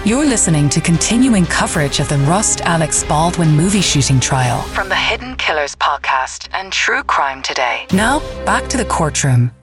You're listening to continuing coverage of the Rust Alex Baldwin movie shooting trial from the Hidden Killers podcast and True Crime Today. Now, back to the courtroom.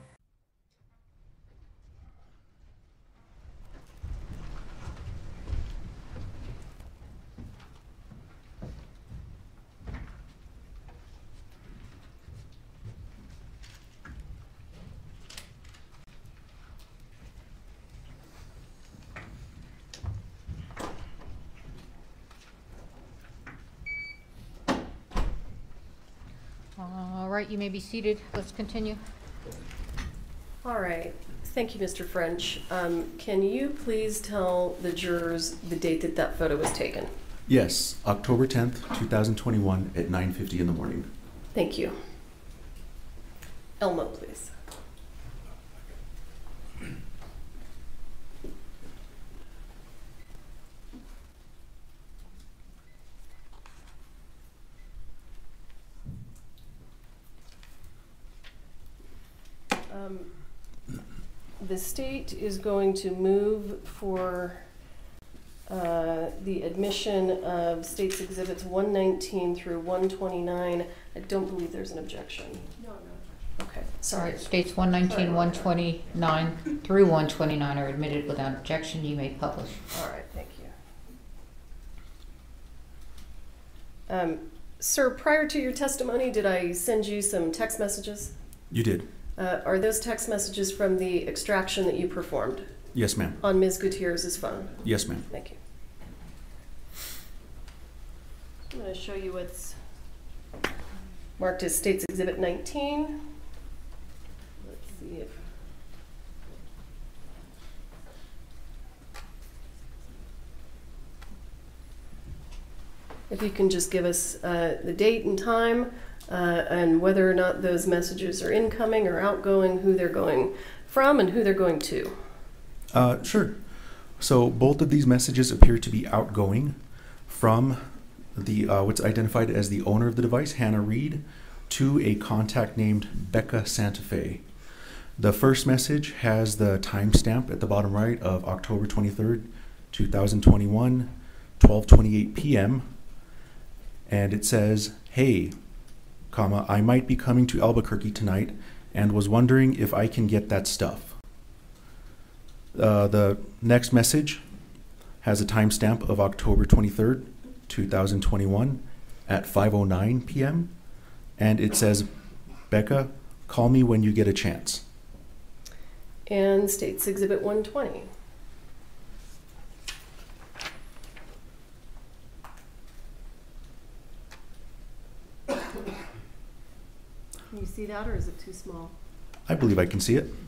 All right, you may be seated. Let's continue. All right. Thank you, Mr. French. Can you please tell the jurors the date that that photo was taken? Yes, October 10th, 2021 at 9:50 in the morning. Thank you. Elmo, please. The state is going to move for the admission of State's Exhibits 119 through 129. I don't believe there's an objection. No. Okay, sorry. States 119, 129 through 129 are admitted without objection. You may publish. All right, thank you. Sir, prior to your testimony, did I send you some text messages? You did? Are those text messages from the extraction that you performed? Yes, ma'am. On Ms. Gutierrez's phone? Yes, ma'am. Thank you. I'm going to show you what's marked as State's Exhibit 19. Let's see if you can just give us the date and time and whether or not those messages are incoming or outgoing, who they're going from and who they're going to. Sure. So both of these messages appear to be outgoing from the what's identified as the owner of the device, Hannah Reed, to a contact named Becca Santa Fe. The first message has the timestamp at the bottom right of October 23rd, 2021, 12:28 p.m. And it says, "Hey, I might be coming to Albuquerque tonight and was wondering if I can get that stuff." The next message has a timestamp of October 23rd, 2021 at 5:09 p.m. And it says, "Becca, call me when you get a chance." And State's Exhibit 120. Can you see that, or is it too small? I believe I can see it.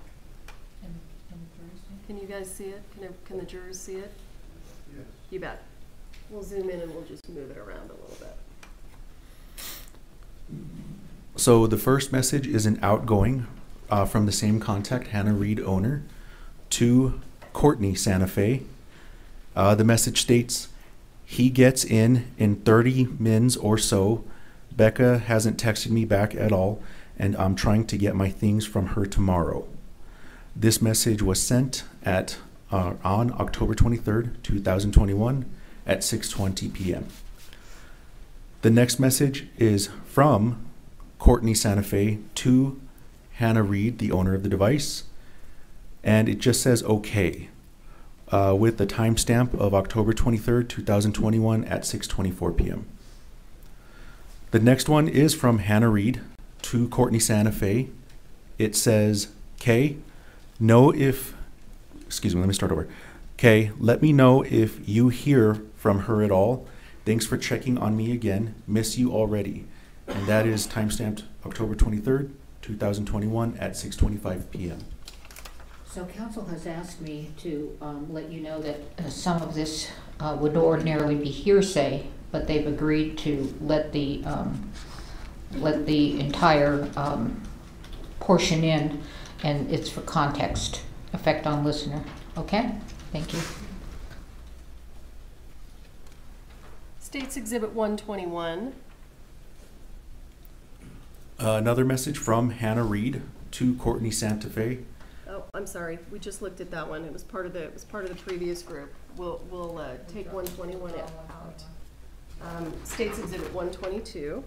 Can you guys see it? Can the jurors see it? Yes. You bet. We'll zoom in and we'll just move it around a little bit. So the first message is an outgoing from the same contact, Hannah Reed, owner, to Courtney Santa Fe. The message states, "He gets in 30 mins or so. Becca hasn't texted me back at all, and I'm trying to get my things from her tomorrow." This message was sent on October 23rd, 2021 at 6:20 p.m. The next message is from Courtney Santa Fe to Hannah Reed, the owner of the device, and it just says "okay" with the timestamp of October 23rd, 2021 at 6:24 p.m. The next one is from Hannah Reed to Courtney Santa Fe. It says, "Kay, let me start over. Kay, let me know if you hear from her at all. Thanks for checking on me again. Miss you already." And that is timestamped October 23rd, 2021 at 6:25 p.m. So counsel has asked me to let you know that some of this would ordinarily be hearsay, but they've agreed to let the entire portion in, and it's for context, effect on listener. Okay? Thank you. State's Exhibit 121. Another message from Hannah Reed to Courtney Santa Fe. Oh, I'm sorry. We just looked at that one. It was part of the previous group. We'll take 121 out. States Exhibit 122.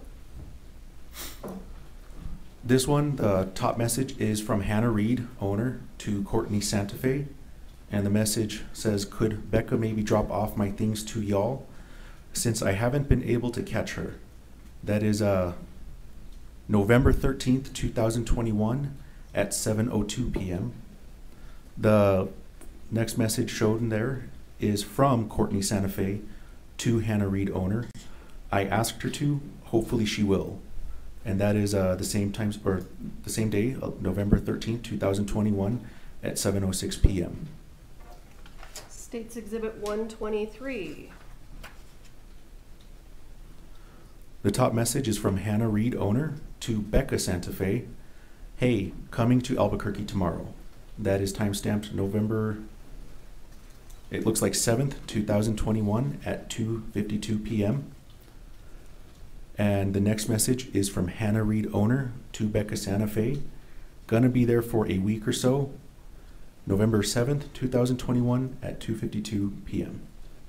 This one, the top message is from Hannah Reed, owner, to Courtney Santa Fe. And the message says, could Becca maybe drop off my things to y'all since I haven't been able to catch her? That is November 13th, 2021 at 7:02 p.m. The next message shown there is from Courtney Santa Fe to Hannah Reed, owner. I asked her to, hopefully she will. And that is the same times or the same day, November 13th, 2021 at 7:06 p.m. States Exhibit 123. The top message is from Hannah Reed, owner, to Becca Santa Fe. Hey, coming to Albuquerque tomorrow. That is timestamped November, it looks like 7th, 2021 at 2:52 p.m. And the next message is from Hannah Reed, owner, to Becca Santa Fe. Gonna be there for a week or so. November 7th, 2021 at 2:52 p.m.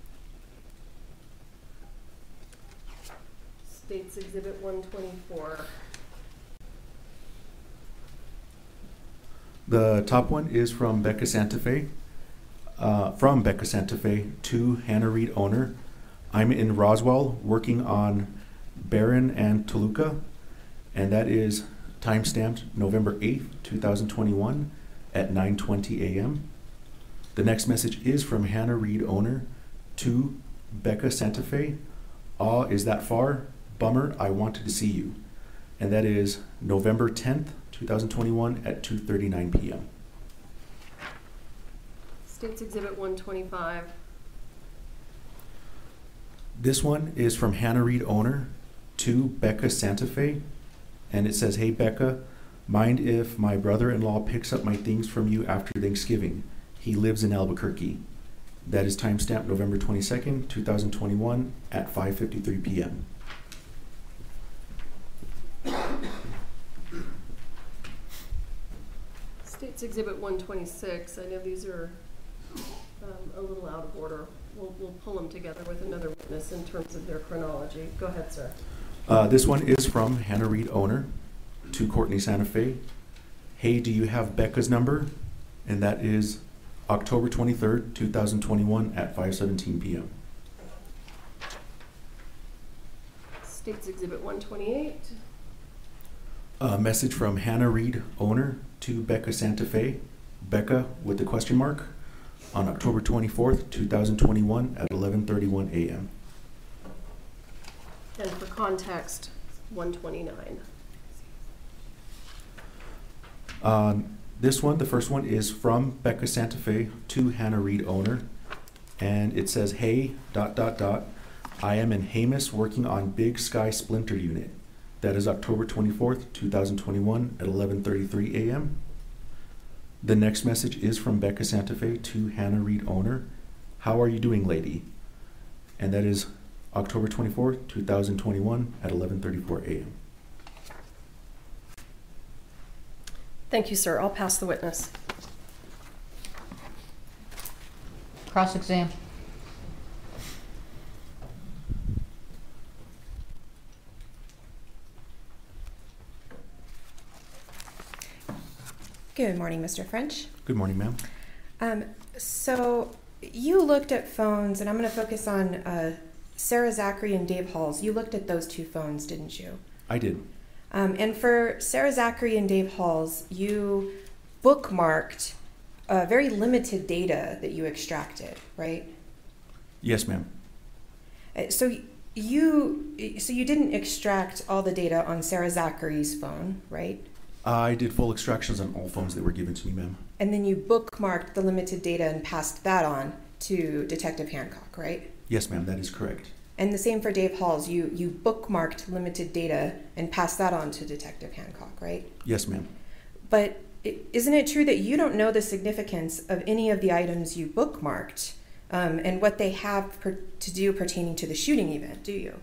States Exhibit 124. The top one is from Becca Santa Fe. From Becca Santa Fe to Hannah Reed, owner. I'm in Roswell working on Barron and Toluca, and that is timestamped November 8th, 2021 at 9:20 a.m. The next message is from Hannah Reed, owner, to Becca Santa Fe. Aw, is that far? Bummer, I wanted to see you. And that is November 10th, 2021 at 2:39 p.m. States Exhibit 125. This one is from Hannah Reed, owner, to Becca Santa Fe. And it says, hey Becca, mind if my brother-in-law picks up my things from you after Thanksgiving? He lives in Albuquerque. That is timestamped November 22nd, 2021 at 5:53 p.m. States Exhibit 126. I know these are a little out of order. We'll pull them together with another witness in terms of their chronology. Go ahead, sir. This one is from Hannah Reed, owner, to Courtney Santa Fe. Hey, do you have Becca's number? And that is October 23rd, 2021 at 5:17 p.m. States Exhibit 128. A message from Hannah Reed, owner, to Becca Santa Fe. Becca with the question mark on October 24th, 2021 at 11:31 a.m. And for context, 129. This one, the first one, is from Becca Santa Fe to Hannah Reed, owner. And it says, hey, ... I am in Hamus working on Big Sky Splinter Unit. That is October 24th, 2021 at 11:33 a.m. The next message is from Becca Santa Fe to Hannah Reed, owner. How are you doing, lady? And that is October 24th, 2021 at 11:34 a.m. Thank you, sir. I'll pass the witness. Cross-exam. Good morning, Mr. French. Good morning, ma'am. So you looked at phones, and I'm going to focus on Sarah Zachary and Dave Halls. You looked at those two phones, didn't you? I did. And for Sarah Zachary and Dave Halls, you bookmarked very limited data that you extracted, right? Yes, ma'am. So you didn't extract all the data on Sarah Zachary's phone, right? I did full extractions on all phones that were given to me, ma'am. And then you bookmarked the limited data and passed that on to Detective Hancock, right? Yes, ma'am, that is correct. And the same for Dave Halls. You bookmarked limited data and passed that on to Detective Hancock, right? Yes, ma'am. But isn't it true that you don't know the significance of any of the items you bookmarked and what they have to do pertaining to the shooting event, do you?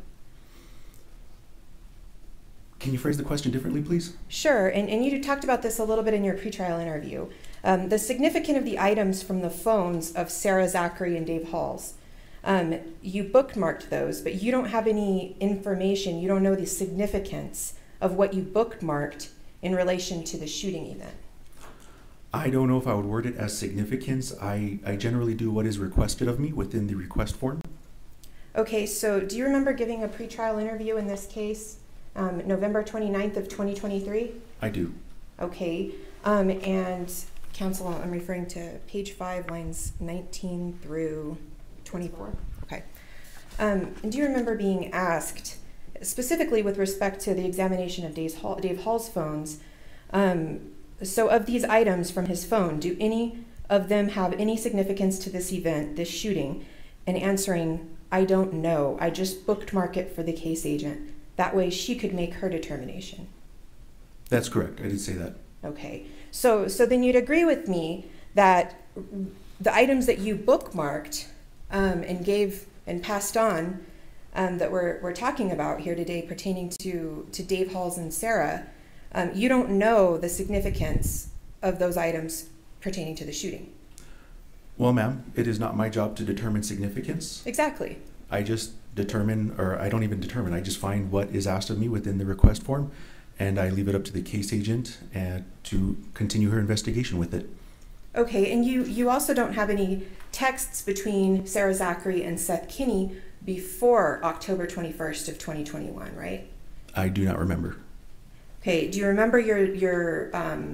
Can you phrase the question differently, please? Sure, and you talked about this a little bit in your pretrial interview. The significance of the items from the phones of Sarah Zachary and Dave Halls. You bookmarked those, but you don't have any information. You don't know the significance of what you bookmarked in relation to the shooting event. I don't know if I would word it as significance. I generally do what is requested of me within the request form. Okay, so do you remember giving a pretrial interview in this case, November 29th of 2023? I do. Okay, and counsel, I'm referring to page 5, lines 19 through 24. Okay. And do you remember being asked, specifically with respect to the examination of Dave Hall's phones, so of these items from his phone, do any of them have any significance to this event, this shooting? And answering, I don't know. I just bookmark it for the case agent. That way she could make her determination. That's correct. I did say that. Okay. So then you'd agree with me that the items that you bookmarked and gave and passed on that we're talking about here today pertaining to Dave Halls and Sarah, you don't know the significance of those items pertaining to the shooting. Well, ma'am, it is not my job to determine significance. Exactly. I just determine, or I don't even determine, I just find what is asked of me within the request form, and I leave it up to the case agent to continue her investigation with it. Okay, and you also don't have any texts between Sarah Zachary and Seth Kinney before October 21st of 2021, right? I do not remember. Okay, do you remember your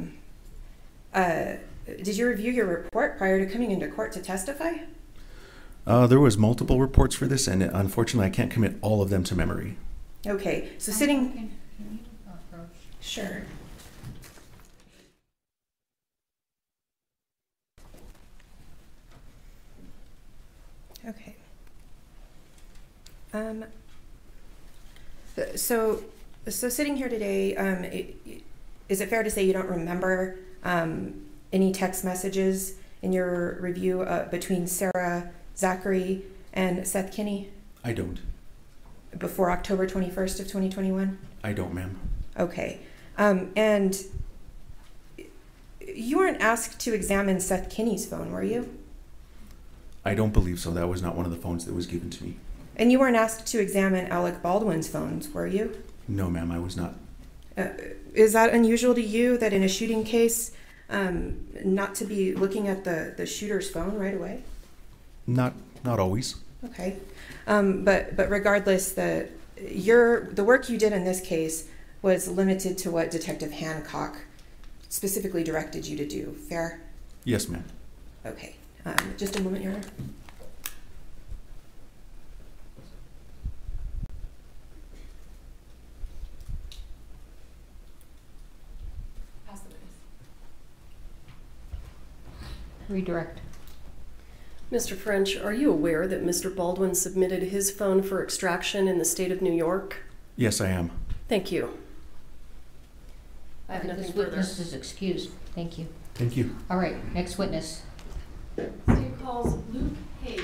did you review your report prior to coming into court to testify? There was multiple reports for this, and unfortunately I can't commit all of them to memory. Okay, so sitting... Can you approach? Sure. Okay. So sitting here today, is it fair to say you don't remember any text messages in your review between Sarah Zachary and Seth Kinney? I don't. Before October 21st of 2021? I don't, ma'am. Okay. And you weren't asked to examine Seth Kinney's phone, were you? I don't believe so. That was not one of the phones that was given to me. And you weren't asked to examine Alec Baldwin's phones, were you? No, ma'am, I was not. Is that unusual to you that in a shooting case, not to be looking at the shooter's phone right away? Not always. Okay. But regardless, the work you did in this case was limited to what Detective Hancock specifically directed you to do. Fair? Yes, ma'am. Okay. Just a moment, Your Honor. Pass the witness. Redirect. Mr. French, are you aware that Mr. Baldwin submitted his phone for extraction in the state of New York? Yes, I am. Thank you. I have nothing This further. witness is excused. Thank you. Thank you. All right, next witness. State calls Luke Haig.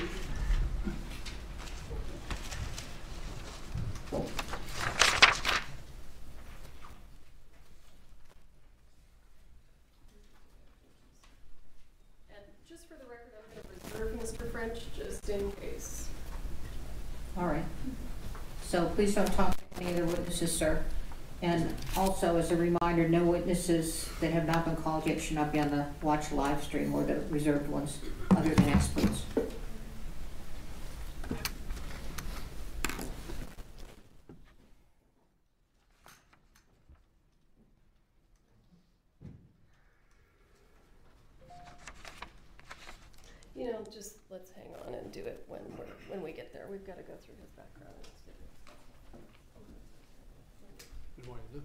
And just for the record, I'm going to reserve Mr. French just in case. All right. So please don't talk to any other witnesses, sir. And also, as a reminder, no witnesses that have not been called yet should not be on the watch live stream or the reserved ones, other than experts. You know, just let's hang on and do it when we get there. We've got to go through his background. Good morning, Luke.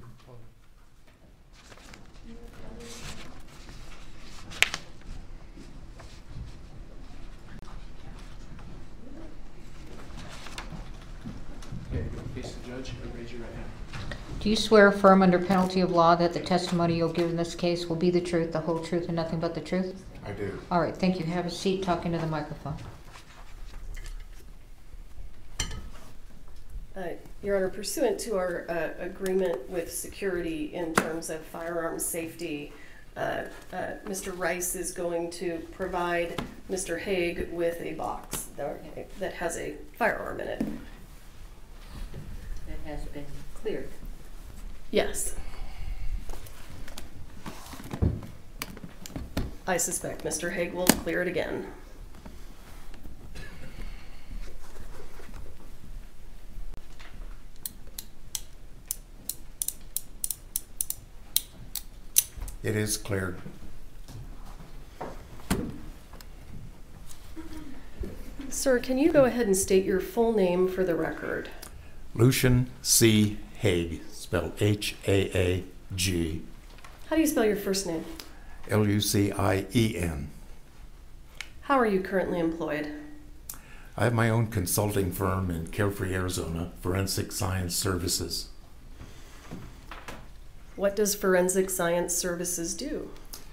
Okay, face the judge and raise your right hand. Do you swear affirm under penalty of law that the testimony you'll give in this case will be the truth, the whole truth, and nothing but the truth? I do. All right, thank you. Have a seat, talk into the microphone. Your Honor, pursuant to our agreement with security in terms of firearms safety, Mr. Rice is going to provide Mr. Haig with a box that has a firearm in it. That has been cleared. Yes. I suspect Mr. Haig will clear it again. It is cleared. Sir, can you go ahead and state your full name for the record? Lucian C. Haig, spelled H-A-A-G, How do you spell your first name? Lucien. How are you currently employed? I have my own consulting firm in Carefree, Arizona, Forensic Science Services. What does Forensic Science Services do?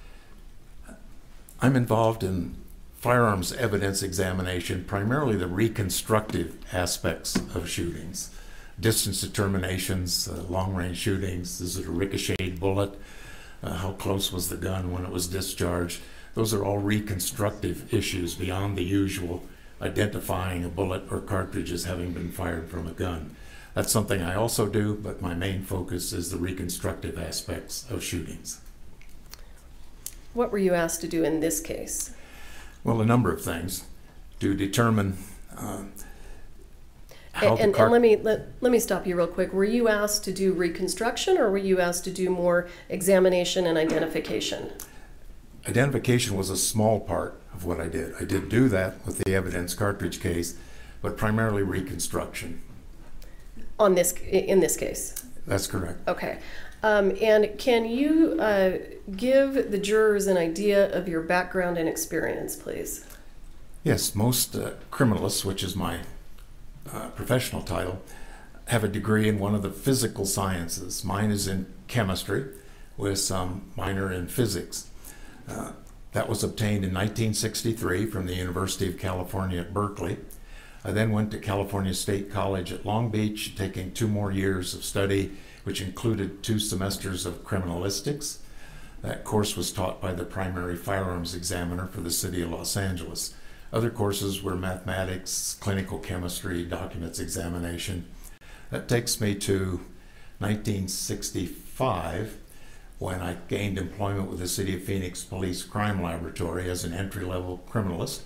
I'm involved in firearms evidence examination, primarily the reconstructive aspects of shootings. Distance determinations, long-range shootings, is it a ricocheted bullet? How close was the gun when it was discharged? Those are all reconstructive issues beyond the usual identifying a bullet or cartridge as having been fired from a gun. That's something I also do, but my main focus is the reconstructive aspects of shootings. What were you asked to do in this case? Well, a number of things to determine how And let me stop you real quick. Were you asked to do reconstruction, or were you asked to do more examination and identification? Identification was a small part of what I did. I did do that with the evidence cartridge case, but primarily reconstruction. In this case? That's correct. Okay. And can you give the jurors an idea of your background and experience, please? Yes, most criminalists, which is my professional title, have a degree in one of the physical sciences. Mine is in chemistry with some minor in physics. That was obtained in 1963 from the University of California at Berkeley. I then went to California State College at Long Beach, taking 2 more years of study, which included 2 semesters of criminalistics. That course was taught by the primary firearms examiner for the city of Los Angeles. Other courses were mathematics, clinical chemistry, documents examination. That takes me to 1965, when I gained employment with the City of Phoenix Police Crime Laboratory as an entry-level criminalist.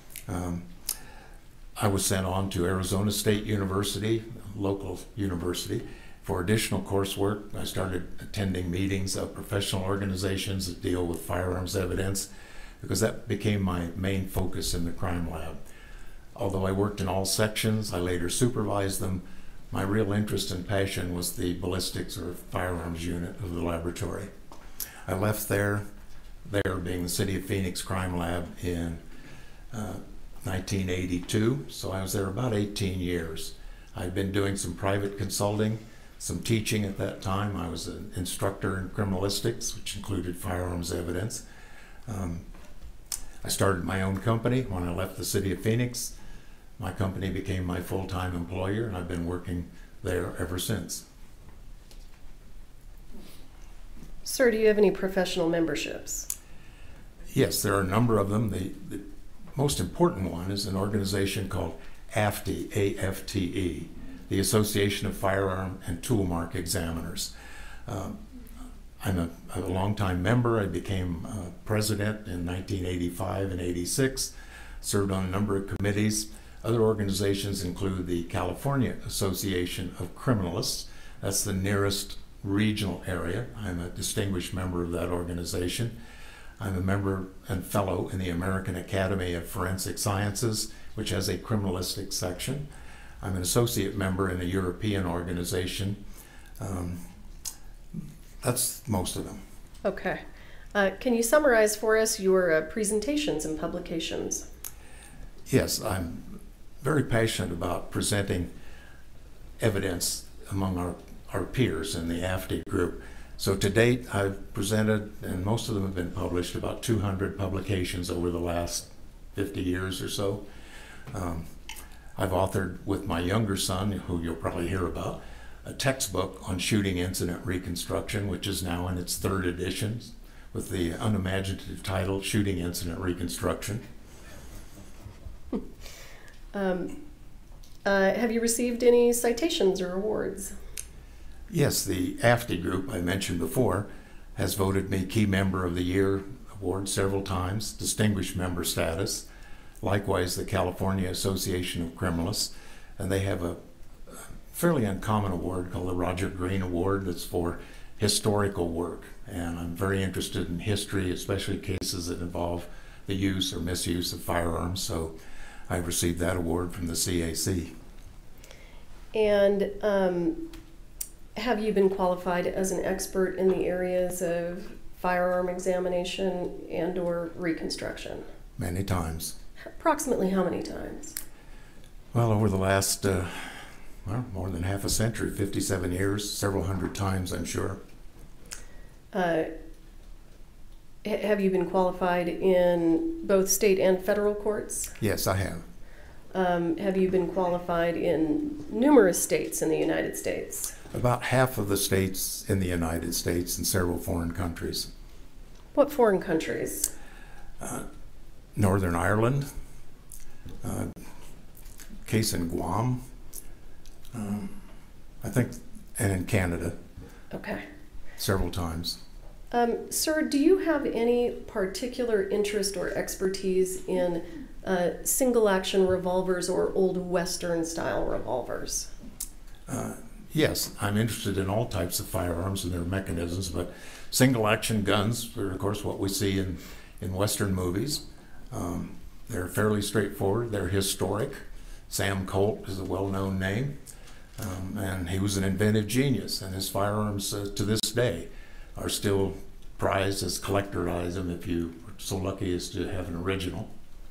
I was sent on to Arizona State University, local university, for additional coursework. I started attending meetings of professional organizations that deal with firearms evidence, because that became my main focus in the crime lab. Although I worked in all sections, I later supervised them. My real interest and passion was the ballistics or firearms unit of the laboratory. I left there being the City of Phoenix Crime Lab in 1982, so I was there about 18 years. I'd been doing some private consulting, some teaching at that time. I was an instructor in criminalistics, which included firearms evidence. I started my own company when I left the City of Phoenix. My company became my full-time employer, and I've been working there ever since. Sir, do you have any professional memberships? Yes, there are a number of them. The most important one is an organization called AFTE, A-F-T-E, the Association of Firearm and Toolmark Examiners. I'm a longtime member. I became president in 1985 and 86, served on a number of committees. Other organizations include the California Association of Criminalists. That's the nearest regional area. I'm a distinguished member of that organization. I'm a member and fellow in the American Academy of Forensic Sciences, which has a criminalistic section. I'm an associate member in a European organization. That's most of them. Okay. Can you summarize for us your presentations and publications? Yes, I'm very passionate about presenting evidence among our peers in the AFTE group. So to date, I've presented, and most of them have been published, about 200 publications over the last 50 years or so. I've authored with my younger son, who you'll probably hear about, a textbook on shooting incident reconstruction, which is now in its 3rd edition, with the unimaginative title Shooting Incident Reconstruction. Have you received any citations or awards? Yes, the AFTI group I mentioned before has voted me Key Member of the Year award several times, Distinguished Member status. Likewise, the California Association of Criminalists, and they have a fairly uncommon award called the Roger Green Award that's for historical work. And I'm very interested in history, especially cases that involve the use or misuse of firearms. So I received that award from the CAC. And have you been qualified as an expert in the areas of firearm examination and or reconstruction? Many times. Approximately how many times? Well, over the last, more than half a century, 57 years, several hundred times, I'm sure. Have you been qualified in both state and federal courts? Yes, I have. Have you been qualified in numerous states in the United States? About half of the states in the United States and several foreign countries. What foreign countries? Northern Ireland, case in Guam, I think, and in Canada. Okay. Several times. Sir, do you have any particular interest or expertise in single action revolvers or old Western style revolvers? Yes, I'm interested in all types of firearms and their mechanisms, but single action guns are of course what we see in Western movies. They're fairly straightforward, they're historic. Sam Colt is a well-known name, and he was an inventive genius, and his firearms to this day are still prized as collector item if you are so lucky as to have an original.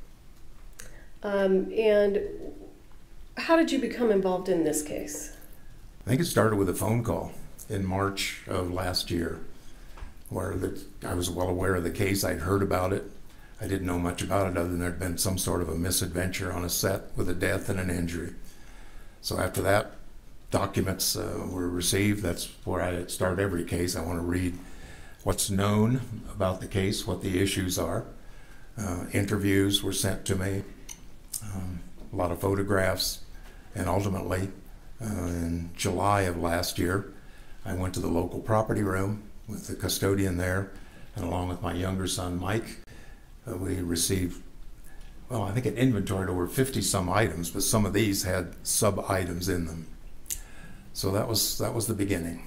And how did you become involved in this case? I think it started with a phone call in March of last year, where I was well aware of the case. I'd heard about it. I didn't know much about it other than there'd been some sort of a misadventure on a set with a death and an injury. So after that, documents were received. That's where I start every case. I want to read what's known about the case, what the issues are. Interviews were sent to me, a lot of photographs, and ultimately, in July of last year, I went to the local property room with the custodian there, and along with my younger son, Mike, we received, well, I think it inventoried over 50 some items, but some of these had sub-items in them. So that was the beginning.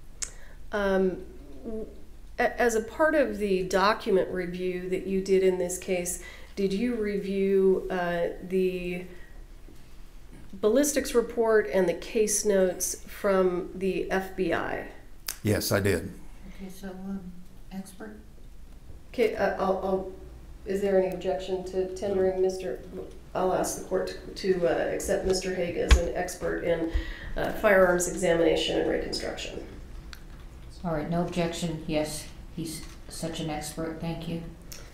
As a part of the document review that you did in this case, did you review the ballistics report and the case notes from the FBI? Yes, I did. Okay, so, expert? Okay, is there any objection to tendering I'll ask the court to accept Mr. Haig as an expert in firearms examination and reconstruction. All right, no objection. Yes, he's such an expert. Thank you.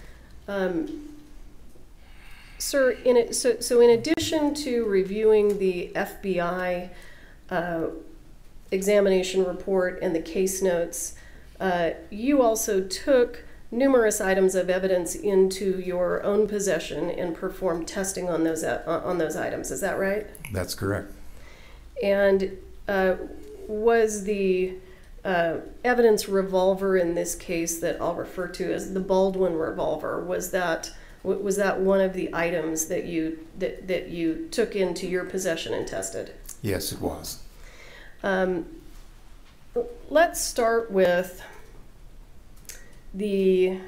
Sir, in addition to reviewing the FBI examination report and the case notes, you also took numerous items of evidence into your own possession and performed testing on those items. Is that right? That's correct. And was the evidence revolver in this case that I'll refer to as the Baldwin revolver, was that one of the items that you took into your possession and tested? Yes, it was. Let's start with the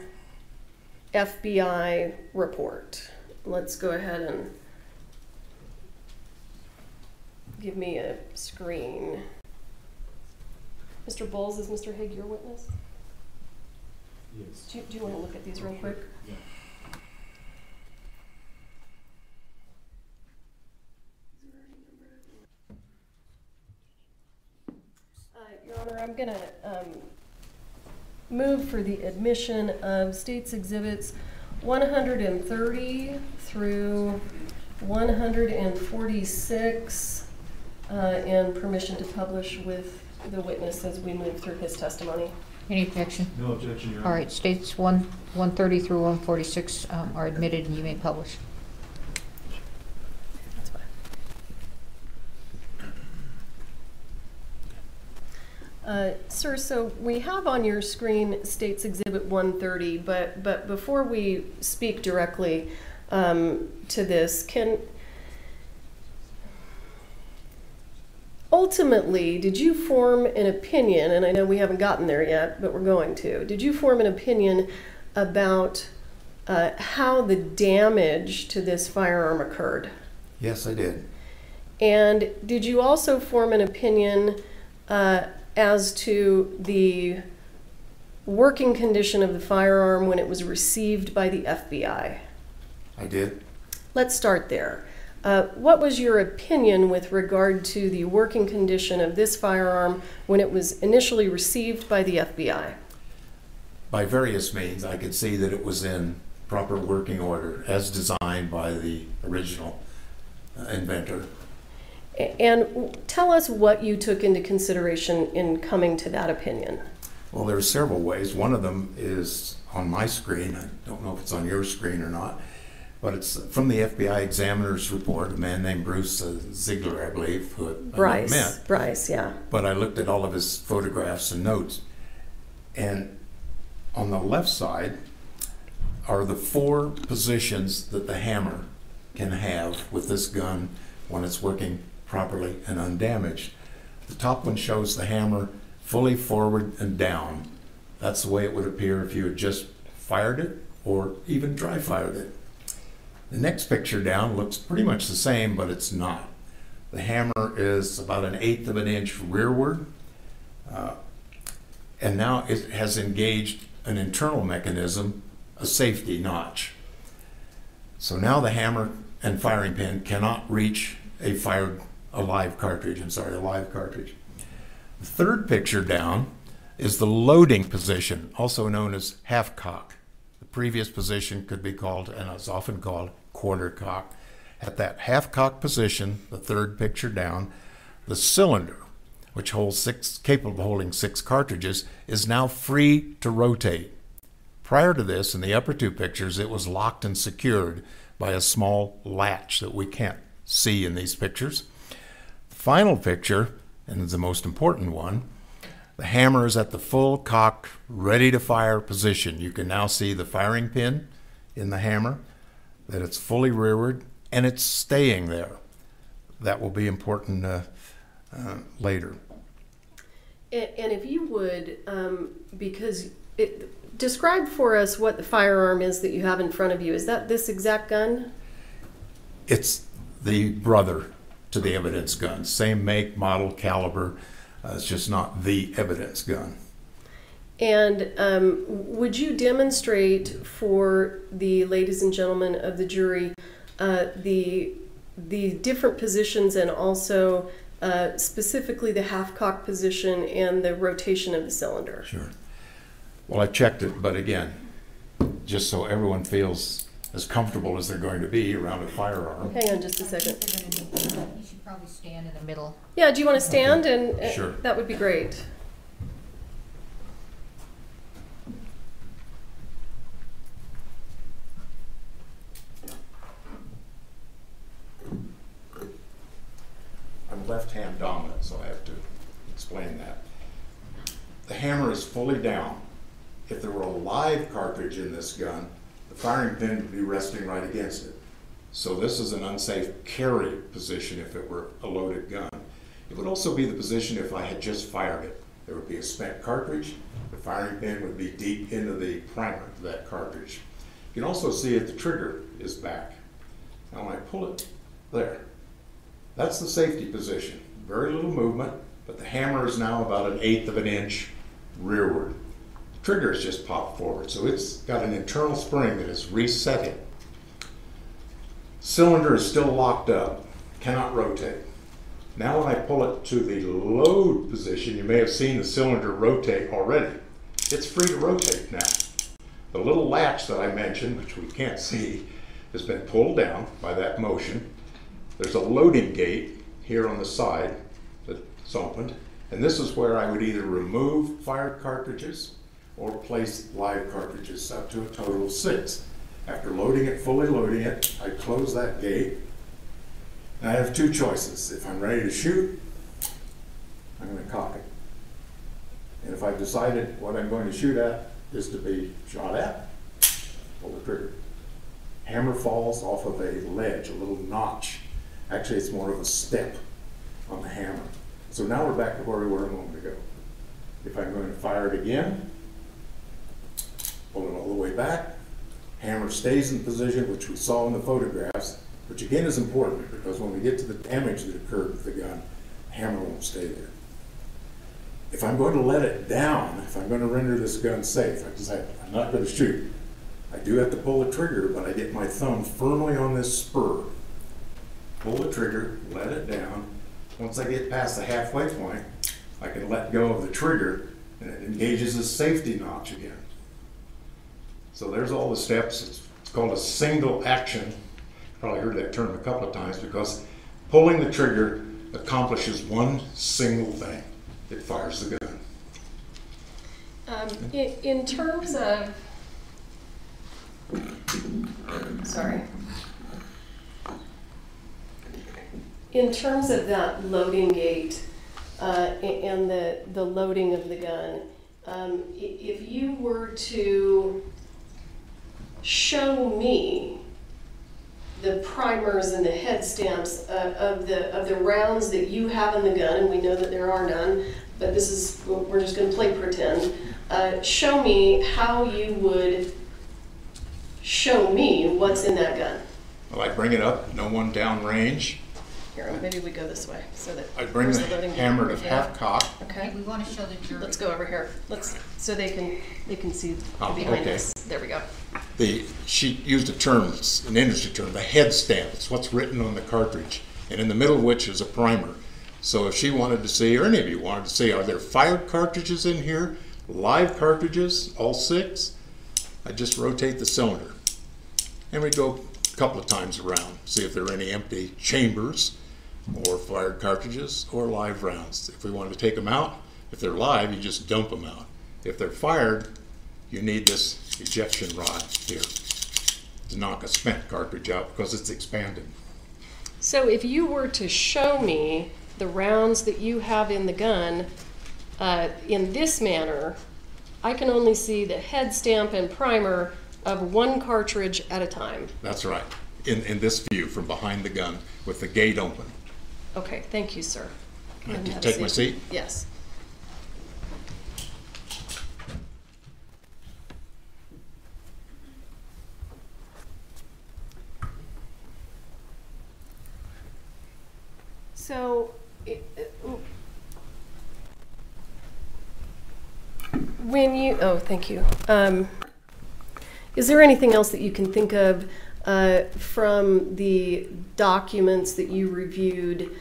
FBI report. Let's go ahead and give me a screen. Mr. Bowles, is Mr. Haig your witness? Yes. Do you want to look at these real quick? Yeah. Your Honor, I'm going to move for the admission of States Exhibits 130 through 146 and permission to publish with the witness as we move through his testimony. Any objection? No objection, Your All Honor. right, states 130 through 146 are admitted and you may publish. That's fine. Sir, so we have on your screen States Exhibit 130, but before we speak directly to this, ultimately, did you form an opinion, and I know we haven't gotten there yet, but we're going to, did you form an opinion about how the damage to this firearm occurred? Yes, I did. And did you also form an opinion as to the working condition of the firearm when it was received by the FBI? I did. Let's start there. What was your opinion with regard to the working condition of this firearm when it was initially received by the FBI? By various means, I could see that it was in proper working order as designed by the original inventor. And tell us what you took into consideration in coming to that opinion. Well, there are several ways. One of them is on my screen. I don't know if it's on your screen or not, but it's from the FBI examiner's report, a man named Bruce Ziegler, I believe, who I met. Bryce, yeah. But I looked at all of his photographs and notes, and on the left side are the 4 positions that the hammer can have with this gun when it's working properly and undamaged. The top one shows the hammer fully forward and down. That's the way it would appear if you had just fired it or even dry fired it. The next picture down looks pretty much the same, but it's not. The hammer is about 1/8 of an inch rearward, and now it has engaged an internal mechanism, a safety notch. So now the hammer and firing pin cannot reach a live cartridge. The third picture down is the loading position, also known as half cock. The previous position could be called, and it's often called, quarter cock. At that half cock position, the third picture down, the cylinder, which capable of holding 6 cartridges, is now free to rotate. Prior to this, in the upper 2 pictures, it was locked and secured by a small latch that we can't see in these pictures. The final picture, and the most important one, the hammer is at the full cock, ready to fire position. You can now see the firing pin in the hammer, that it's fully rearward, and it's staying there. That will be important later. And if you would, describe for us what the firearm is that you have in front of you. Is that this exact gun? It's the brother to the evidence gun. Same make, model, caliber. It's just not the evidence gun. And would you demonstrate for the ladies and gentlemen of the jury the different positions and also specifically the half-cock position and the rotation of the cylinder? Sure. Well, I checked it, but again, just so everyone feels as comfortable as they're going to be around a firearm. Hang on just a second. You should probably stand in the middle. Yeah, do you want to stand? And Sure. That would be great. I'm left-hand dominant, so I have to explain that. The hammer is fully down. If there were a live cartridge in this gun, the firing pin would be resting right against it. So this is an unsafe carry position if it were a loaded gun. It would also be the position if I had just fired it. There would be a spent cartridge. The firing pin would be deep into the primer of that cartridge. You can also see that the trigger is back. Now when I pull it, there. That's the safety position. Very little movement, but the hammer is now about 1/8 of an inch rearward. The trigger has just popped forward, so it's got an internal spring that is resetting. Cylinder is still locked up, cannot rotate. Now when I pull it to the load position, you may have seen the cylinder rotate already. It's free to rotate now. The little latch that I mentioned, which we can't see, has been pulled down by that motion. There's a loading gate here on the side that's opened, and this is where I would either remove fired cartridges or place live cartridges, up to a total of 6. After loading it, fully loading it, I close that gate. And I have 2 choices. If I'm ready to shoot, I'm going to cock it. And if I've decided what I'm going to shoot at is to be shot at, pull the trigger. Hammer falls off of a ledge, a little notch. Actually, it's more of a step on the hammer. So now we're back to where we were a moment ago. If I'm going to fire it again, pull it all the way back. Hammer stays in position, which we saw in the photographs, which again is important because when we get to the damage that occurred with the gun, the hammer won't stay there. If I'm going to let it down, if I'm going to render this gun safe, I decide I'm not going to shoot. I do have to pull the trigger, but I get my thumb firmly on this spur. Pull the trigger, let it down. Once I get past the halfway point, I can let go of the trigger and it engages the safety notch again. So there's all the steps. It's called a single action. Probably heard that term a couple of times because pulling the trigger accomplishes one single thing. It fires the gun. In terms of, sorry. In terms of that loading gate and the loading of the gun, if you were to show me the primers and the head stamps of the rounds that you have in the gun, and we know that there are none, but this is, we're just going to play pretend. Show me how you would show me what's in that gun. Well, I bring it up, no one down range. Here, maybe we go this way so that I bring where's the loading hammer to gate? half cock. Okay. We want to show the jury. Let's go over here. So they can see Oh, behind okay. us. There we go. She used a term, it's an industry term, the head stamp. It's what's written on the cartridge, and in the middle of which is a primer. So if she wanted to see, or any of you wanted to see, are there fired cartridges in here? Live cartridges, all 6? I just rotate the cylinder. And we go a couple of times around, see if there are any empty chambers, or fired cartridges, or live rounds. If we wanted to take them out, if they're live, you just dump them out. If they're fired, you need this ejection rod here to knock a spent cartridge out because it's expanded. So if you were to show me the rounds that you have in the gun in this manner, I can only see the head stamp and primer of one cartridge at a time. That's right, in this view from behind the gun with the gate open. Okay, thank you, sir. I And can have a take my seat? Yes. So, when you, oh, thank you. Is there anything else that you can think of from the documents that you reviewed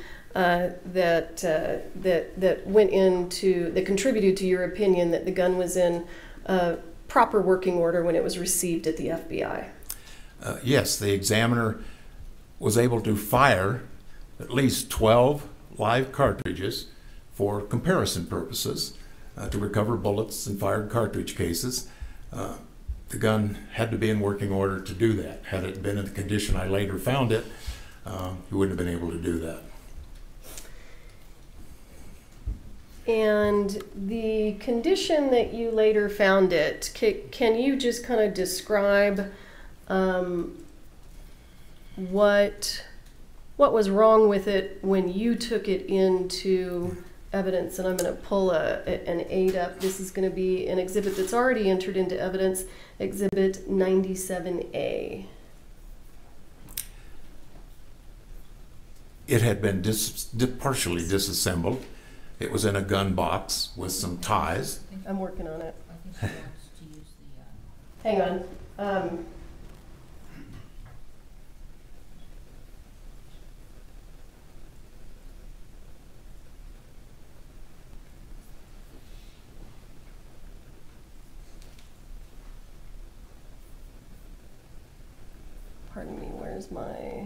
that went into, that contributed to your opinion that the gun was in proper working order when it was received at the FBI? Yes, the examiner was able to fire at least 12 live cartridges for comparison purposes to recover bullets and fired cartridge cases. The gun had to be in working order to do that. Had it been in the condition I later found it, you wouldn't have been able to do that. And the condition that you later found it, can you just kind of describe what was wrong with it when you took it into evidence? And I'm going to pull an 8 up. This is going to be an exhibit that's already entered into evidence, Exhibit 97A. It had been partially disassembled. It was in a gun box with some ties. I'm working on it. I think she wants to use the, Hang on. Pardon me, where's my...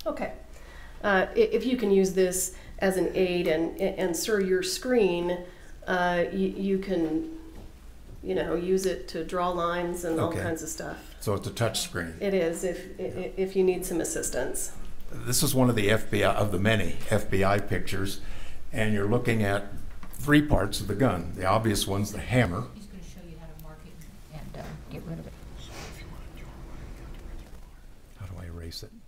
Okay. If you can use this as an aid, and sir, your screen, you can, use it to draw lines and all Okay. kinds of stuff. So it's a touch screen. It is, if you need some assistance. This is one of the many FBI pictures, and you're looking at 3 parts of the gun. The obvious one's the hammer. He's going to show you how to mark it and get rid of it. How do I erase it?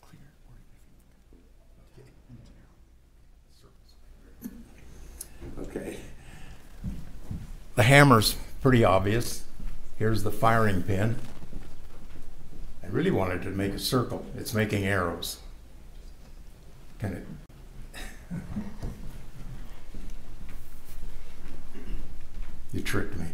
Okay. The hammer's pretty obvious. Here's the firing pin. I really wanted to make a circle. It's making arrows. Kind of. You tricked me.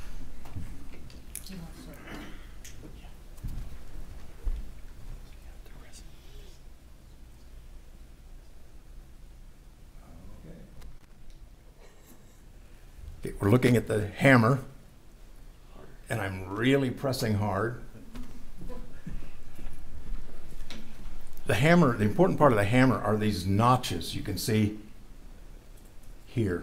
Okay, we're looking at the hammer, and I'm really pressing hard. The hammer, the important part of the hammer are these notches you can see here.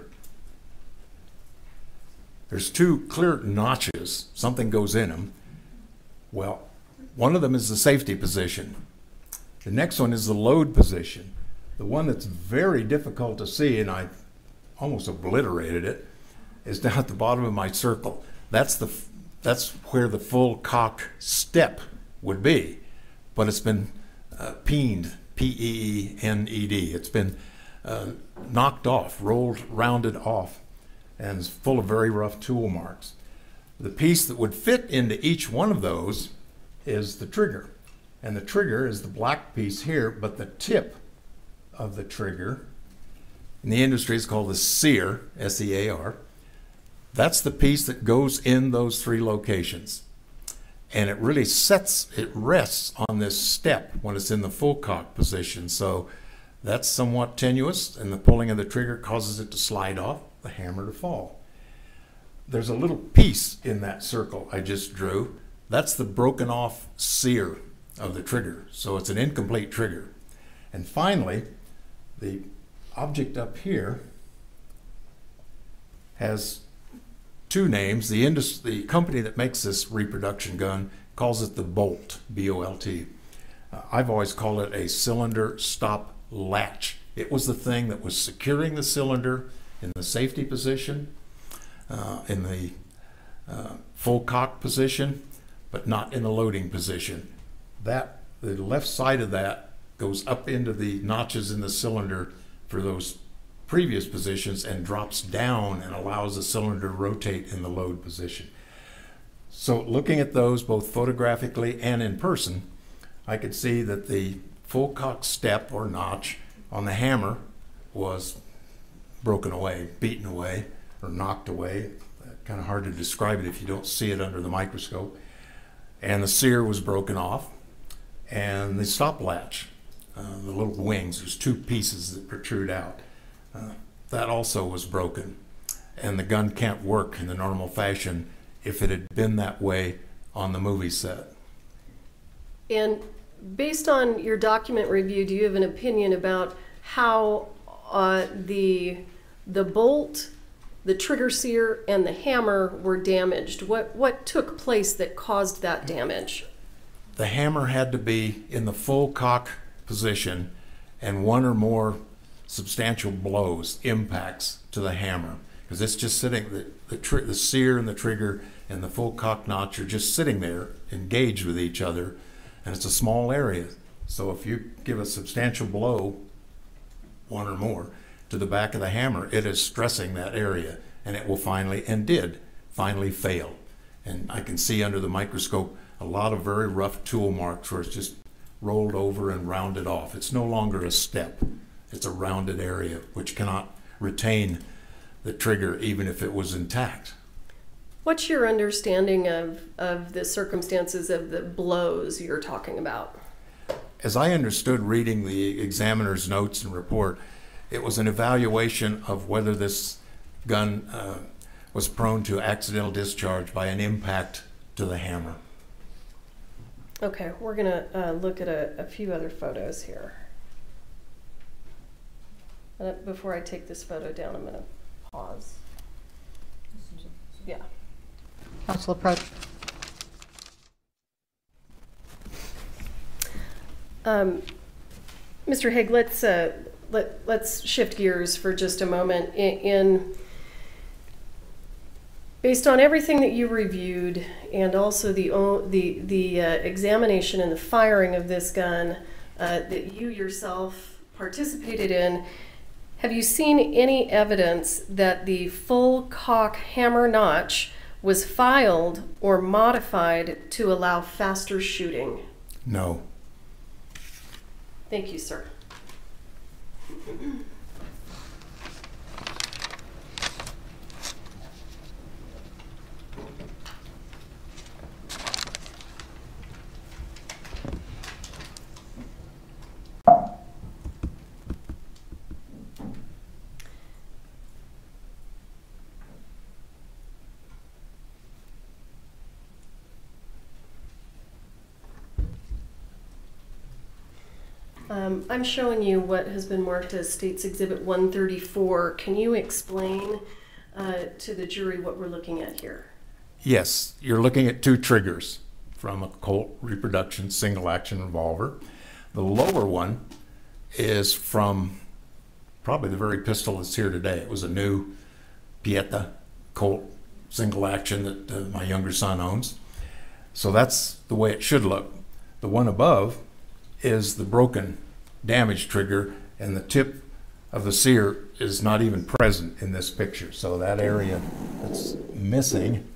There's 2 clear notches, something goes in them. Well, one of them is the safety position. The next one is the load position. The one that's very difficult to see, and I almost obliterated it, is down at the bottom of my circle. That's where the full cock step would be, but it's been peened, P-E-E-N-E-D. It's been knocked off, rounded off, and is full of very rough tool marks. The piece that would fit into each one of those is the trigger. And the trigger is the black piece here, but the tip of the trigger, in the industry it's called the sear, S-E-A-R. That's the piece that goes in those 3 locations. And it really rests on this step when it's in the full cock position. So that's somewhat tenuous, and the pulling of the trigger causes it to slide off, the hammer to fall. There's a little piece in that circle I just drew. That's the broken off sear of the trigger. So it's an incomplete trigger. And finally, the object up here has 2 names. The company that makes this reproduction gun calls it the Bolt, B-O-L-T. I've always called it a cylinder stop latch. It was the thing that was securing the cylinder in the safety position, in the full cock position, but not in the loading position. The left side of that goes up into the notches in the cylinder for those previous positions and drops down and allows the cylinder to rotate in the load position. So looking at those both photographically and in person, I could see that the full cock step or notch on the hammer was broken away, beaten away, or knocked away. Kind of hard to describe it if you don't see it under the microscope. And the sear was broken off, and the stop latch, the little wings, there's 2 pieces that protrude out. That also was broken, and the gun can't work in the normal fashion if it had been that way on the movie set. And based on your document review, do you have an opinion about how the bolt, the trigger sear, and the hammer were damaged? What took place that caused that damage? The hammer had to be in the full cock position, and 1 or more substantial blows, impacts to the hammer, because it's just sitting, the sear and the trigger and the full cock notch are just sitting there engaged with each other, and it's a small area. So if you give a substantial blow, 1 or more, to the back of the hammer, it is stressing that area, and it will finally, and did finally, fail. And I can see under the microscope a lot of very rough tool marks where it's just rolled over and rounded off. It's no longer a step. It's a rounded area which cannot retain the trigger even if it was intact. What's your understanding of the circumstances of the blows you're talking about? As I understood reading the examiner's notes and report, it was an evaluation of whether this gun was prone to accidental discharge by an impact to the hammer. Okay, we're gonna look at a few other photos here. Before I take this photo down, I'm gonna pause. Yeah. Council approach. Mr. Haig, let's shift gears for just a moment. Based on everything that you reviewed, and also the examination and the firing of this gun that you yourself participated in, have you seen any evidence that the full cock hammer notch was filed or modified to allow faster shooting? No. Thank you, sir. I'm showing you what has been marked as State's Exhibit 134. Can you explain to the jury what we're looking at here? Yes, you're looking at two triggers from a Colt reproduction single action revolver. The lower one is from probably the very pistol that's here today. It was a new Pieta Colt single action that my younger son owns. So that's the way it should look. The one above is the broken damage trigger, and the tip of the sear is not even present in this picture. So that area that's missing,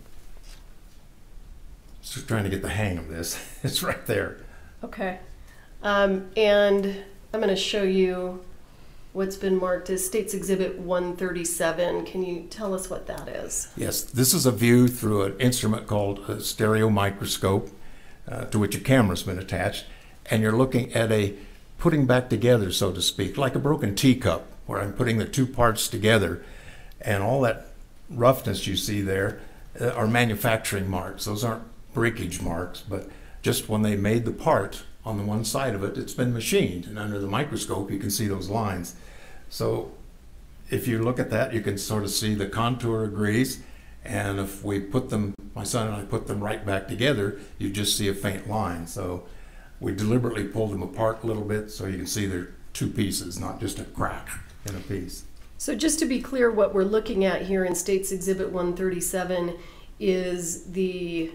just trying to get the hang of this, it's right there. Okay. And I'm going to show you what's been marked as State's Exhibit 137. Can you tell us what that is? Yes, this is a view through an instrument called a stereo microscope to which a camera's been attached, and you're looking at a putting back together, so to speak, like a broken teacup, where I'm putting the two parts together, and all that roughness you see there are manufacturing marks. Those aren't breakage marks, but just when they made the part on the one side of it, it's been machined, and under the microscope you can see those lines. So if you look at that, you can sort of see the contour agrees, and if we put them, my son and I put them right back together, you just see a faint line. So we deliberately pulled them apart a little bit so you can see they're two pieces, not just a crack in a piece. So just to be clear, what we're looking at here in State's Exhibit 137 is the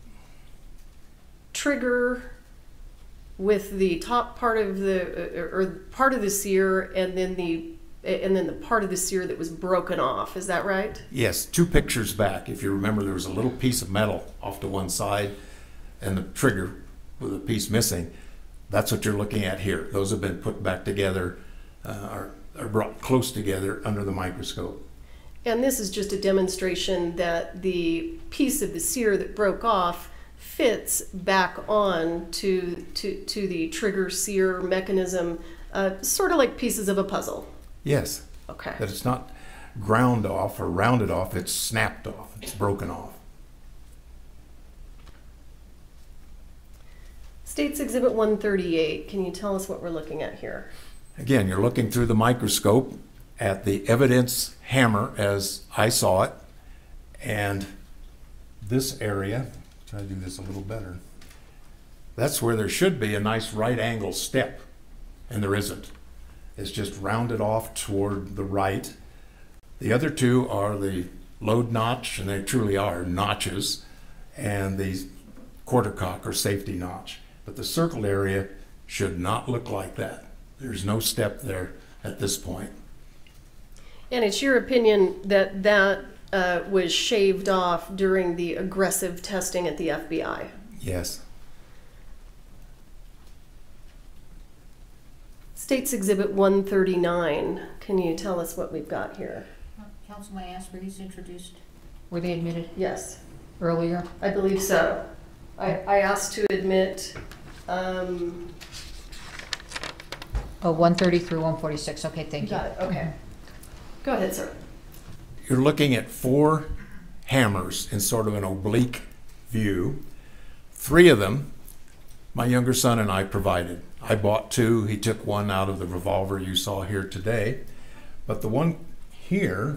trigger with the top part of the sear, and then the part of the sear that was broken off. Is that right? Yes, two pictures back. If you remember, there was a little piece of metal off to one side and the trigger with a piece missing. That's what you're looking at here. Those have been put back together, are brought close together under the microscope. And this is just a demonstration that the piece of the sear that broke off fits back on to the trigger sear mechanism, sort of like pieces of a puzzle. Yes. Okay. That it's not ground off or rounded off, it's snapped off, it's broken off. State's Exhibit 138, can you tell us what we're looking at here? Again, you're looking through the microscope at the evidence hammer as I saw it, and this area, try to do this a little better, that's where there should be a nice right angle step, and there isn't. It's just rounded off toward the right. The other two are the load notch, and they truly are notches, and the quartercock or safety notch. But the circled area should not look like that. There's no step there at this point. And it's your opinion that that was shaved off during the aggressive testing at the FBI? Yes. State's Exhibit 139, can you tell us what we've got here? Council, may I ask, were these introduced? Were they admitted Yes, earlier? I believe so. I asked to admit 130 through 146. Okay, thank you. got it, okay. Go ahead, sir. You're looking at 4 hammers in sort of an oblique view. 3 of them my younger son and I provided. I bought two. He took one out of the revolver you saw here today. But the one here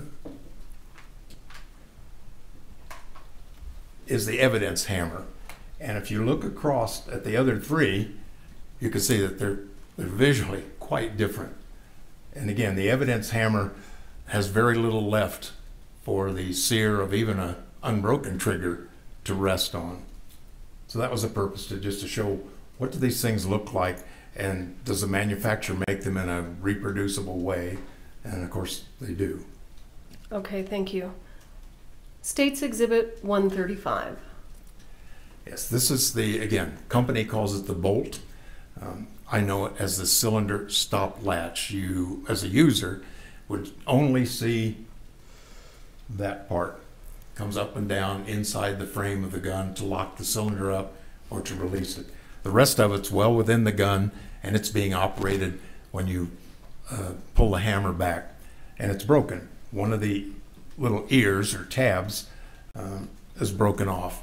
is the evidence hammer. And if you look across at the other three, you can see that they're visually quite different. And again, the evidence hammer has very little left for the sear of even an unbroken trigger to rest on. So that was the purpose, just to show what do these things look like, and does the manufacturer make them in a reproducible way? And of course they do. Okay, thank you. States Exhibit 135. Yes, this is the, again, company calls it the bolt. I know it as the cylinder stop latch. You, as a user, would only see that part. Comes up and down inside the frame of the gun to lock the cylinder up or to release it. The rest of it's well within the gun, and it's being operated when you pull the hammer back, and it's broken. One of the little ears or tabs is broken off.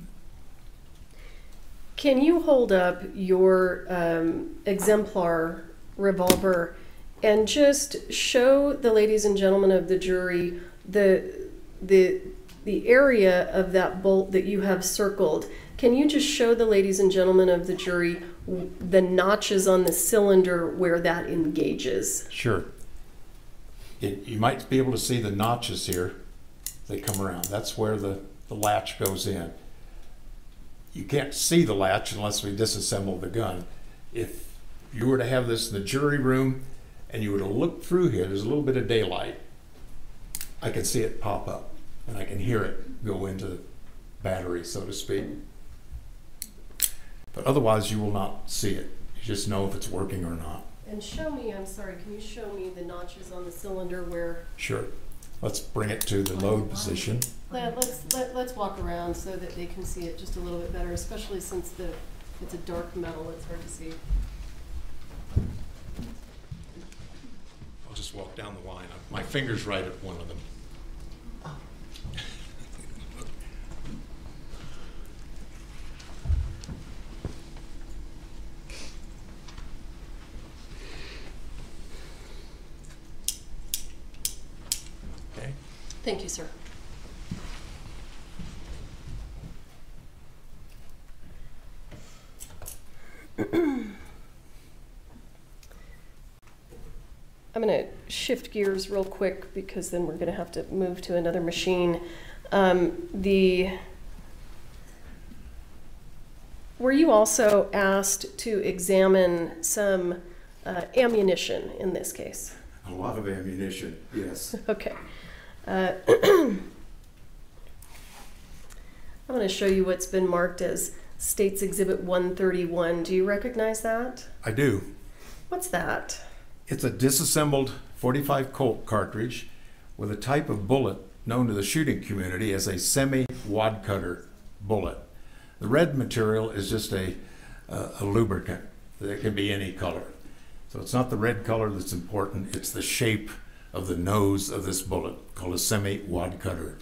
Can you hold up your exemplar revolver and just show the ladies and gentlemen of the jury the area of that bolt that you have circled? Can you just show the ladies and gentlemen of the jury the notches on the cylinder where that engages? Sure. You might be able to see the notches here. They come around. That's where the latch goes in. You can't see the latch unless we disassemble the gun. If you were to have this in the jury room and you were to look through here, there's a little bit of daylight. I can see it pop up and I can hear it go into the battery, so to speak. But otherwise you will not see it. You just know if it's working or not. And show me, I'm sorry, can you show me the notches on the cylinder where? Sure. Let's bring it to the load position. Let's walk around so that they can see it just a little bit better, especially since it's a dark metal, it's hard to see. I'll just walk down the line. My finger's right at one of them. Okay. Thank you, sir. I'm going to shift gears real quick because then we're going to have to move to another machine. Were you also asked to examine some ammunition in this case? A lot of ammunition, yes. Okay. I'm going to show you what's been marked as States Exhibit 131. Do you recognize that? I do. What's that? It's a disassembled .45 Colt cartridge with a type of bullet known to the shooting community as a semi-wad cutter bullet. The red material is just a lubricant. It can be any color. So it's not the red color that's important, it's the shape of the nose of this bullet, called a semi-wad cutter.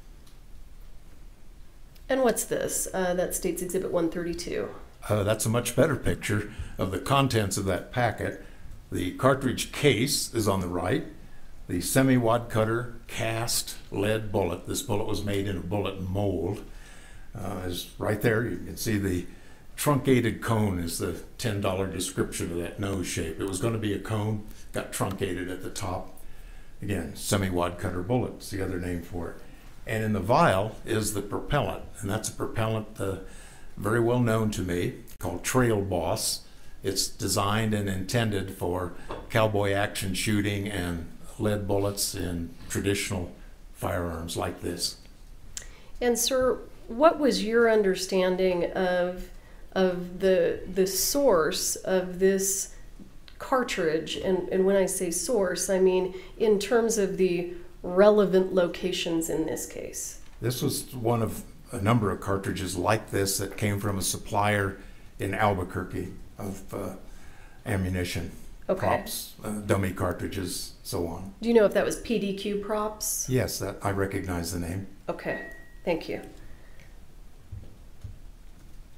And what's this? That States Exhibit 132. That's a much better picture of the contents of that packet. The cartridge case is on the right. The semi-wad cutter cast lead bullet, this bullet was made in a bullet mold, is right there. You can see the truncated cone is the $10 description of that nose shape. It was going to be a cone, got truncated at the top. Again, semi-wad cutter bullet is the other name for it. And in the vial is the propellant, and that's a propellant very well known to me, called Trail Boss. It's designed and intended for cowboy action shooting and lead bullets in traditional firearms like this. And sir, what was your understanding of the source of this cartridge? And when I say source, I mean in terms of the relevant locations in this case. This was one of a number of cartridges like this that came from a supplier in Albuquerque of ammunition, okay. props, dummy cartridges, so on. Do you know if that was PDQ props? Yes, that I recognize the name. Okay, thank you.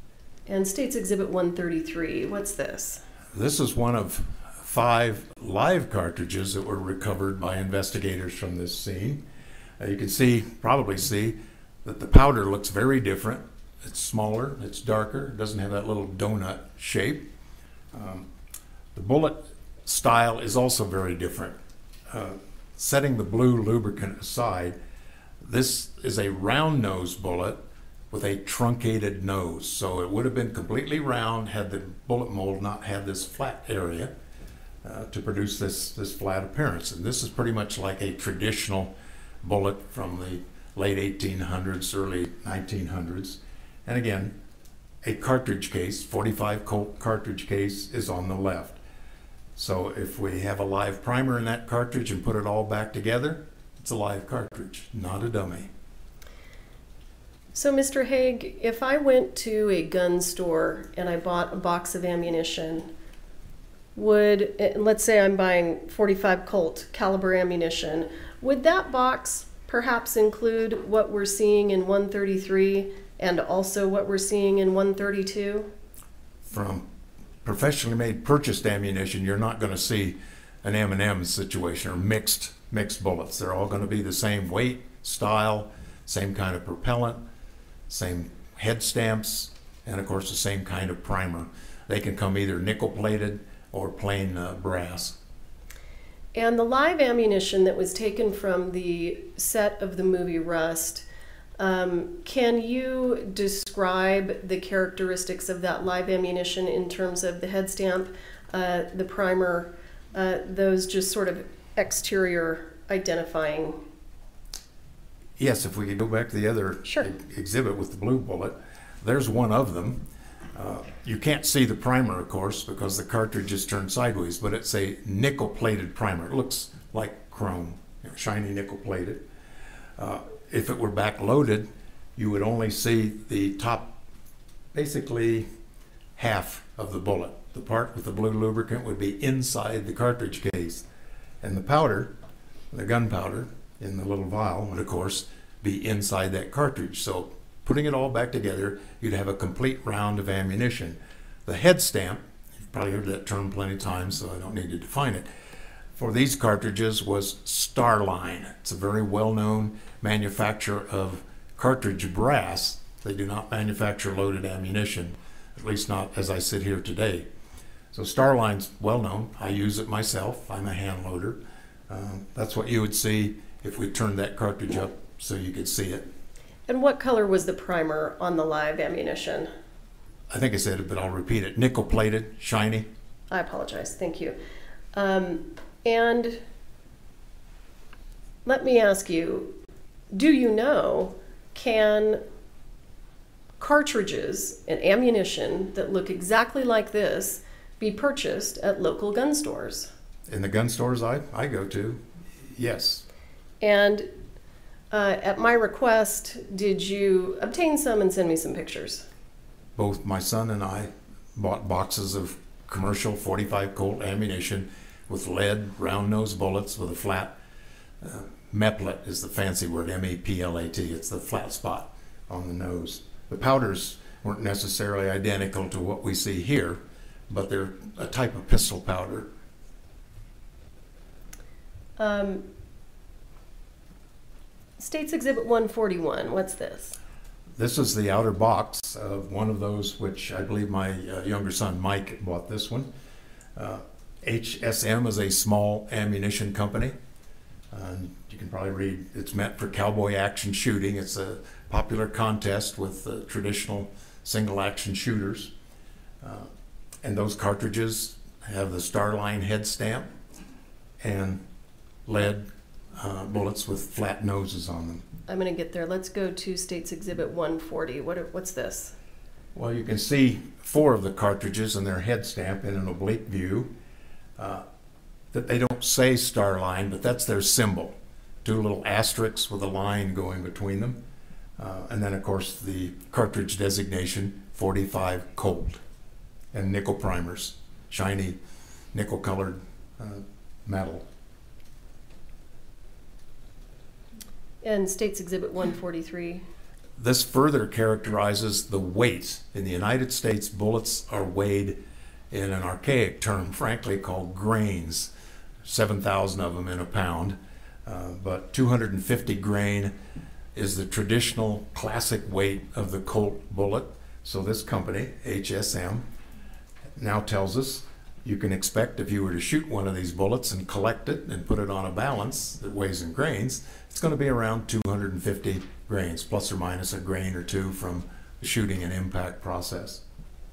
And State's Exhibit 133, what's this? This is one of 5 live cartridges that were recovered by investigators from this scene. You can probably see that the powder looks very different. It's smaller, it's darker, it doesn't have that little donut shape. The bullet style is also very different. Setting the blue lubricant aside, this is a round nose bullet with a truncated nose. So it would have been completely round had the bullet mold not had this flat area to produce this flat appearance. And this is pretty much like a traditional bullet from the late 1800s, early 1900s. And again, a cartridge case, 45 Colt cartridge case, is on the left. So if we have a live primer in that cartridge and put it all back together, it's a live cartridge, not a dummy. So, Mr. Haig, if I went to a gun store and I bought a box of ammunition, let's say I'm buying 45 Colt caliber ammunition, would that box perhaps include what we're seeing in 133 and also what we're seeing in 132? From professionally made purchased ammunition, you're not going to see an M&M situation or mixed bullets. They're all going to be the same weight, style, same kind of propellant, same head stamps, and of course the same kind of primer. They can come either nickel plated or plain brass. And the live ammunition that was taken from the set of the movie Rust, can you describe the characteristics of that live ammunition in terms of the head stamp, the primer, those just sort of exterior identifying? Yes, if we could go back to the other exhibit with the blue bullet, there's one of them. You can't see the primer, of course, because the cartridge is turned sideways, but it's a nickel-plated primer. It looks like chrome, shiny nickel-plated. If it were back-loaded, you would only see the top, basically half of the bullet. The part with the blue lubricant would be inside the cartridge case. And the powder, the gunpowder, in the little vial would, of course, be inside that cartridge. So putting it all back together, you'd have a complete round of ammunition. The head stamp, you've probably heard that term plenty of times, so I don't need to define it, for these cartridges was Starline. It's a very well-known manufacturer of cartridge brass. They do not manufacture loaded ammunition, at least not as I sit here today. So Starline's well-known. I use it myself. I'm a hand loader. That's what you would see if we turned that cartridge up so you could see it. And what color was the primer on the live ammunition? I think I said it, but I'll repeat it. Nickel-plated, shiny. I apologize. Thank you. And let me ask you, do you know, can cartridges and ammunition that look exactly like this be purchased at local gun stores? In the gun stores I go to, yes. And at my request, did you obtain some and send me some pictures? Both my son and I bought boxes of commercial 45 Colt ammunition with lead round nose bullets with a flat meplet is the fancy word, M-E-P-L-A-T. It's the flat spot on the nose. The powders weren't necessarily identical to what we see here, but they're a type of pistol powder. State's Exhibit 141, what's this? This is the outer box of one of those, which I believe my younger son Mike bought this one. HSM is a small ammunition company. You can probably read, it's meant for cowboy action shooting. It's a popular contest with traditional single action shooters. And those cartridges have the Starline head stamp and lead bullets with flat noses on them. I'm going to get there. Let's go to State's Exhibit 140. What's this? Well, you can see 4 of the cartridges and their head stamp in an oblique view. That they don't say Starline, but that's their symbol. 2 little asterisks with a line going between them. And then, of course, the cartridge designation, 45 Colt. And nickel primers, shiny nickel-colored metal. And State's Exhibit 143. this further characterizes the weight. In the United States, bullets are weighed in an archaic term, frankly, called grains. 7,000 of them in a pound, but 250 grain is the traditional classic weight of the Colt bullet. So this company, HSM, now tells us you can expect if you were to shoot one of these bullets and collect it and put it on a balance that weighs in grains, it's going to be around 250 grains, plus or minus a grain or two from the shooting and impact process.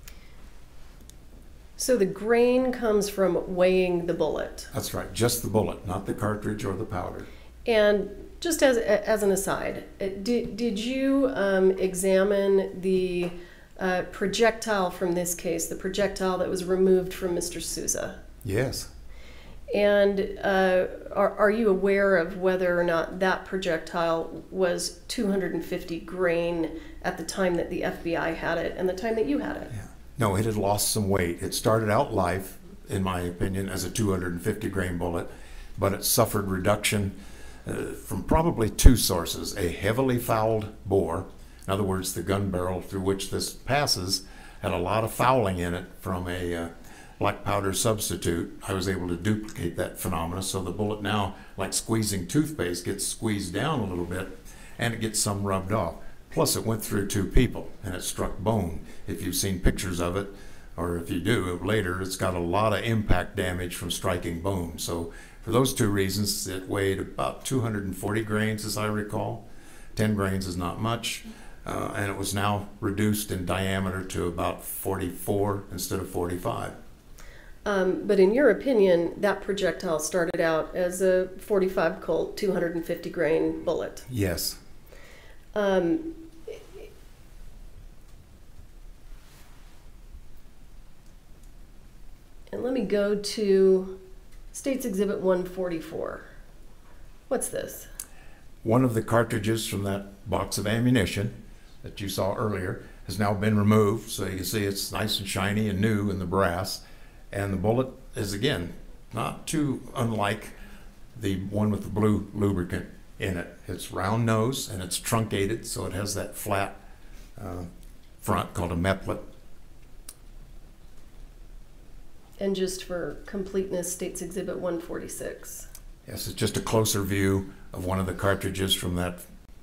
So the grain comes from weighing the bullet. That's right, just the bullet, not the cartridge or the powder. And just as an aside, did you examine the projectile from this case, the projectile that was removed from Mr. Souza? Yes. And are you aware of whether or not that projectile was 250 grain at the time that the FBI had it and the time that you had it? Yeah. No, it had lost some weight. It started out life, in my opinion, as a 250 grain bullet, but it suffered reduction from probably two sources: a heavily fouled bore. In other words, the gun barrel through which this passes had a lot of fouling in it from a black powder substitute. I was able to duplicate that phenomena, so the bullet now, like squeezing toothpaste, gets squeezed down a little bit and it gets some rubbed off. Plus, it went through two people and it struck bone. If you've seen pictures of it, or if you do later, it's got a lot of impact damage from striking bone. So for those two reasons, it weighed about 240 grains, as I recall. 10 grains is not much. And it was now reduced in diameter to about 44 instead of 45. But in your opinion, that projectile started out as a 45 Colt 250 grain bullet. Yes. And let me go to State's Exhibit 144. What's this? One of the cartridges from that box of ammunition that you saw earlier has now been removed, so you can see it's nice and shiny and new in the brass. And the bullet is, again, not too unlike the one with the blue lubricant in it. It's round nose and it's truncated, so it has that flat front called a meplet. And just for completeness, State's Exhibit 146. Yes, it's just a closer view of one of the cartridges from that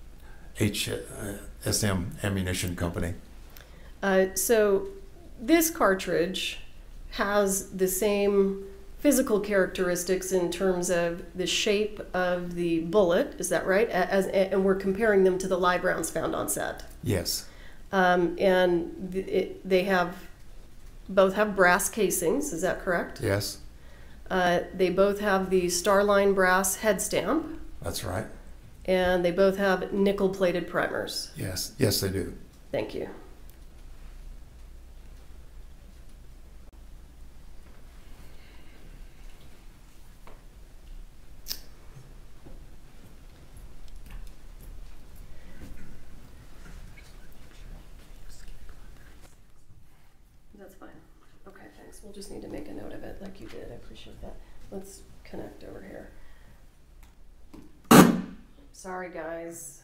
HSM ammunition company. So this cartridge has the same physical characteristics in terms of the shape of the bullet, is that right? And we're comparing them to the live rounds found on set. Yes. They both have brass casings, is that correct? Yes. They both have the Starline brass head stamp. That's right. And they both have nickel-plated primers. Yes. Yes, they do. Thank you. That's fine. Okay, thanks. We'll just need to make a note of it like you did. I appreciate that. Let's connect over here. Sorry, guys.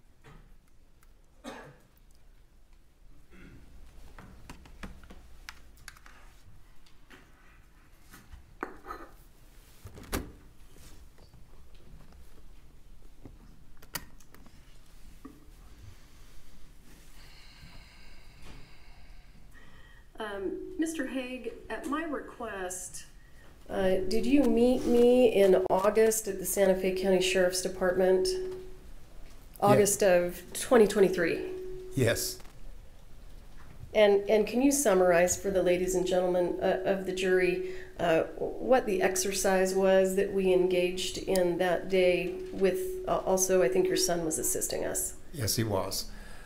Mr. Haig, at my request, did you meet me in August at the Santa Fe County Sheriff's Department? August of 2023. Yes. And can you summarize for the ladies and gentlemen of the jury what the exercise was that we engaged in that day with, also I think your son was assisting us. Yes, he was.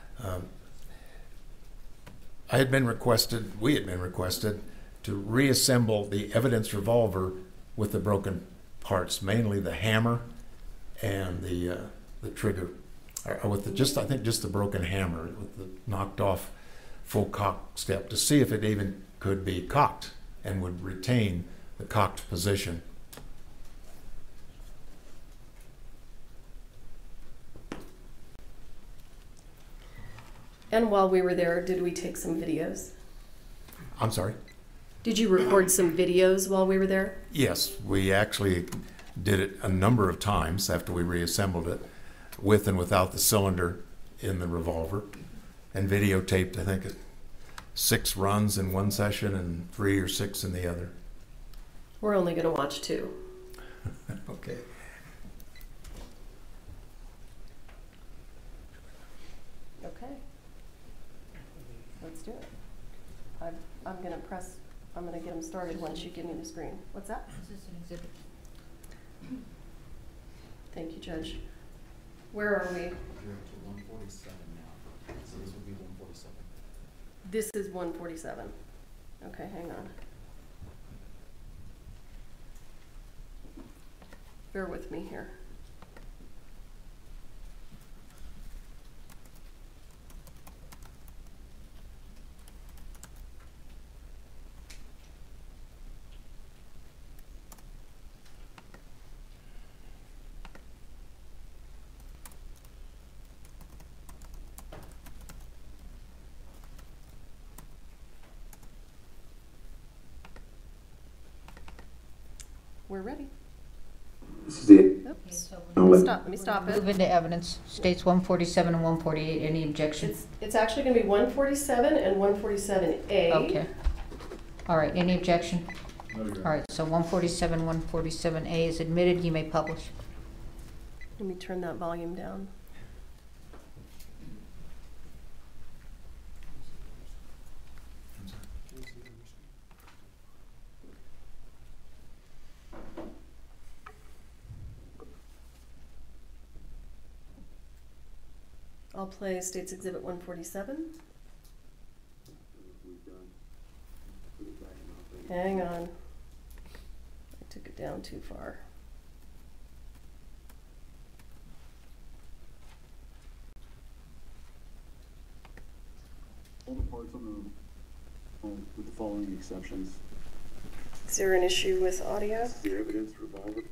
we had been requested to reassemble the evidence revolver with the broken parts, mainly the hammer and the trigger, or with I think just the broken hammer with the knocked off full cock step, to see if it even could be cocked and would retain the cocked position. And while we were there, did we take some videos? I'm sorry? Did you record some videos while we were there? Yes, we actually did it a number of times after we reassembled it, with and without the cylinder in the revolver, and videotaped, I think, 6 runs in one session and 3 or 6 in the other. We're only going to watch 2. Okay. Okay. Let's do it. I'm going to get them started once you give me the screen. What's that? This is an exhibit. Thank you, Judge. Where are we? You're up to 147 now, so this would be 147. This is 147. Okay, hang on. Bear with me here. We're ready. This is it. Oops. So Let me stop move it. into evidence. States 147 and 148. Any objection? It's actually going to be 147 and 147A. Okay. All right. Any objection? All right. So 147, 147A is admitted. You may publish. Let me turn that volume down. I'll play States Exhibit 147. Hang on. I took it down too far. All the parts on the, with the following exceptions. Is there an issue with audio? The evidence revolver.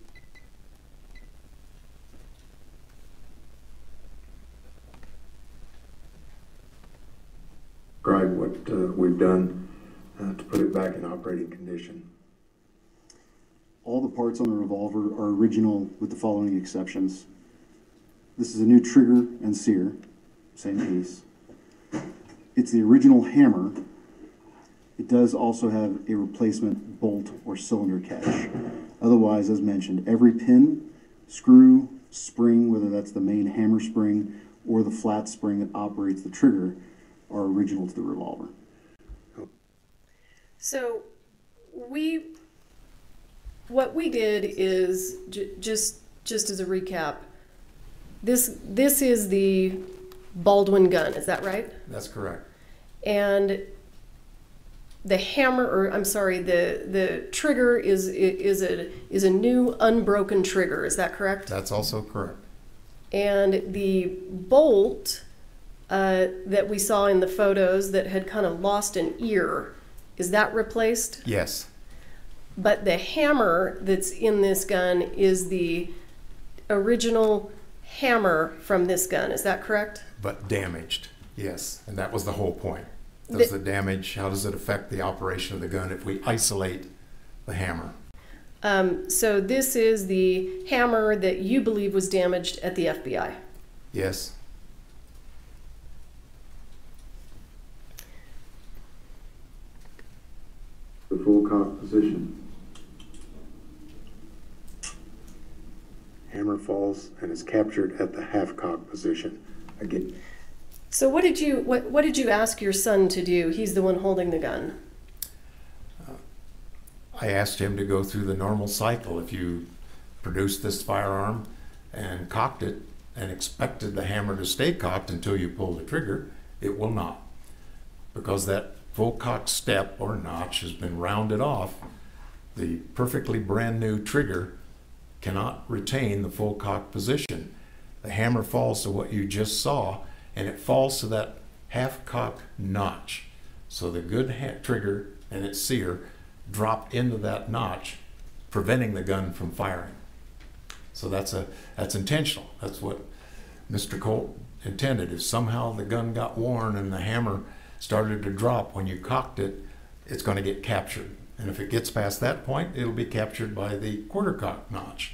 Describe what we've done to put it back in operating condition. All the parts on the revolver are original with the following exceptions. This is a new trigger and sear, same piece. It's the original hammer. It does also have a replacement bolt or cylinder catch. Otherwise, as mentioned, every pin, screw, spring, whether that's the main hammer spring or the flat spring that operates the trigger, are original to the revolver. So what we did is just as a recap. This is the Baldwin gun, is that right? That's correct. And the hammer, or I'm sorry, the trigger is a new unbroken trigger, is that correct? That's also correct. And the bolt that we saw in the photos that had kind of lost an ear, is that replaced? Yes. But the hammer that's in this gun is the original hammer from this gun, is that correct? But damaged, yes. And that was the whole point. Does the damage, how does it affect the operation of the gun if we isolate the hammer? So this is the hammer that you believe was damaged at the FBI. Yes. The full cock position. Hammer falls and is captured at the half cock position. Again. So what did you ask your son to do? He's the one holding the gun. I asked him to go through the normal cycle. If you produced this firearm and cocked it and expected the hammer to stay cocked until you pull the trigger, it will not. Because that full cock step or notch has been rounded off, the perfectly brand new trigger cannot retain the full cock position. The hammer falls to what you just saw, and it falls to that half cock notch. So the good trigger and its sear drop into that notch, preventing the gun from firing. So that's intentional. That's what Mr. Colt intended. If somehow the gun got worn and the hammer started to drop when you cocked it, it's going to get captured. And if it gets past that point, it'll be captured by the quarter cock notch.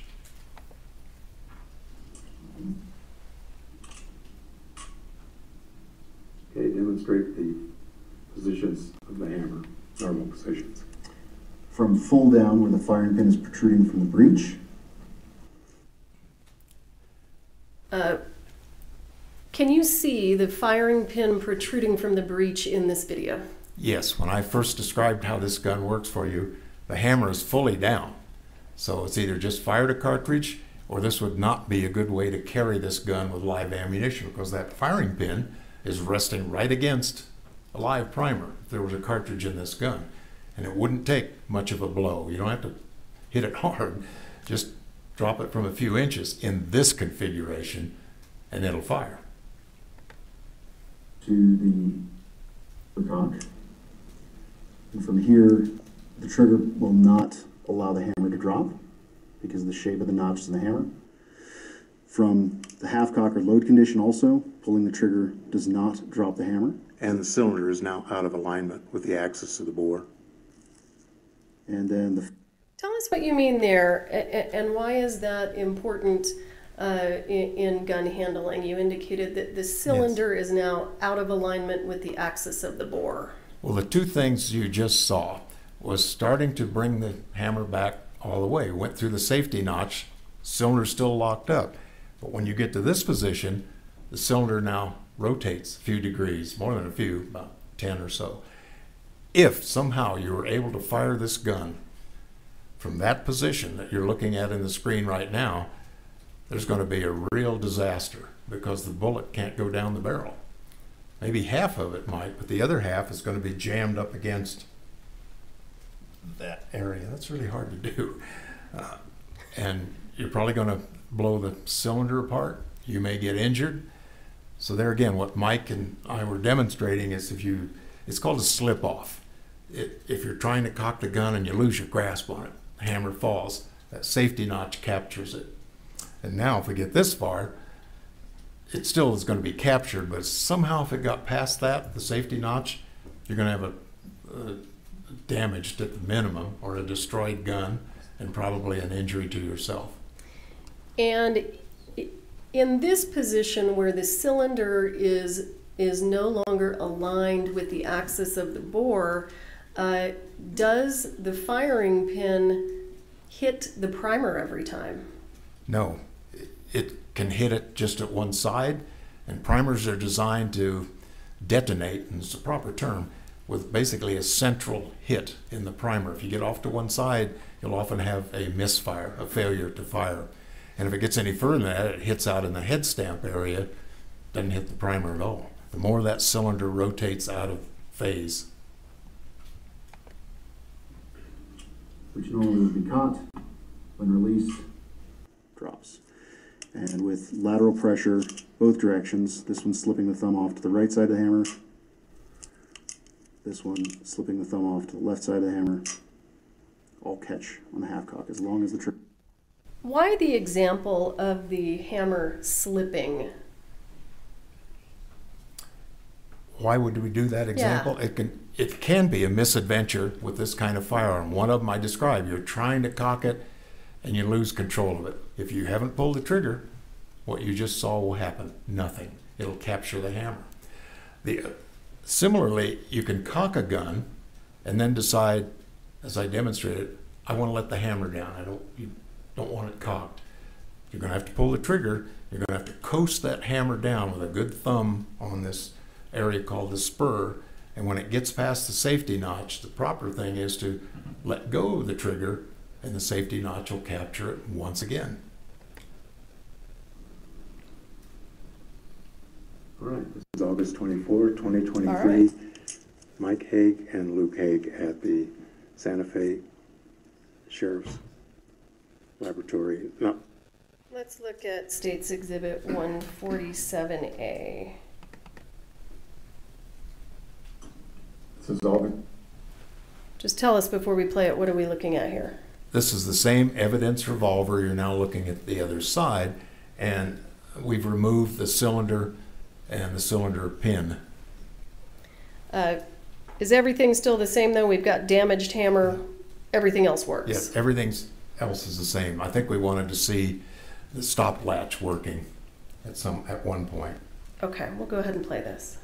Okay, demonstrate the positions of the hammer, normal positions. From full down where the firing pin is protruding from the breech. Can you see the firing pin protruding from the breech in this video? Yes, when I first described how this gun works for you, the hammer is fully down. So it's either just fired a cartridge, or this would not be a good way to carry this gun with live ammunition, because that firing pin is resting right against a live primer if there was a cartridge in this gun. And it wouldn't take much of a blow. You don't have to hit it hard. Just drop it from a few inches in this configuration and it'll fire. To the cock. And from here, the trigger will not allow the hammer to drop because of the shape of the notches in the hammer. From the half cock or load condition also, pulling the trigger does not drop the hammer. And the cylinder is now out of alignment with the axis of the bore. And then Tell us what you mean there, and why is that important in gun handling? You indicated that the cylinder is now out of alignment with the axis of the bore. Well, the two things you just saw was starting to bring the hammer back all the way. Went through the safety notch, cylinder's still locked up. But when you get to this position, the cylinder now rotates a few degrees, more than a few, about 10 or so. If somehow you were able to fire this gun from that position that you're looking at in the screen right now, there's going to be a real disaster because the bullet can't go down the barrel. Maybe half of it might, but the other half is going to be jammed up against that area. That's really hard to do. And you're probably going to blow the cylinder apart. You may get injured. So there again, what Mike and I were demonstrating is it's called a slip off. If you're trying to cock the gun and you lose your grasp on it, the hammer falls, that safety notch captures it. And now if we get this far, it still is going to be captured, but somehow if it got past that, the safety notch, you're going to have a damaged at the minimum, or a destroyed gun, and probably an injury to yourself. And in this position where the cylinder is no longer aligned with the axis of the bore, does the firing pin hit the primer every time? No, it can hit it just at one side, and primers are designed to detonate, and it's a proper term, with basically a central hit in the primer. If you get off to one side, you'll often have a misfire, a failure to fire. And if it gets any further than that, it hits out in the head stamp area, doesn't hit the primer at all. The more that cylinder rotates out of phase. which normally would be caught, when released, drops. And with lateral pressure, both directions, this one slipping the thumb off to the right side of the hammer, this one slipping the thumb off to the left side of the hammer, all catch on the half cock as long as the trigger. Why the example of the hammer slipping? Why would we do that example? Yeah. It can be a misadventure with this kind of firearm. One of them I described, you're trying to cock it and you lose control of it. If you haven't pulled the trigger, what you just saw will happen. Nothing. It'll capture the hammer. Similarly, you can cock a gun and then decide, as I demonstrated, I want to let the hammer down. You don't want it cocked. You're going to have to pull the trigger. You're going to have to coast that hammer down with a good thumb on this area called the spur. And when it gets past the safety notch, the proper thing is to let go of the trigger, and the safety notch will capture it once again. All right, this is August 24, 2023. All right. Mike Haig and Luke Haig at the Santa Fe Sheriff's Laboratory. No, Let's look at State's Exhibit 147A. this is August. Just tell us before we play it, what are we looking at here? This is the same evidence revolver. You're now looking at the other side, and we've removed the cylinder and the cylinder pin. Is everything still the same though? We've got damaged hammer, everything else works. Yes, everything else is the same. I think we wanted to see the stop latch working at one point. Okay, we'll go ahead and play this.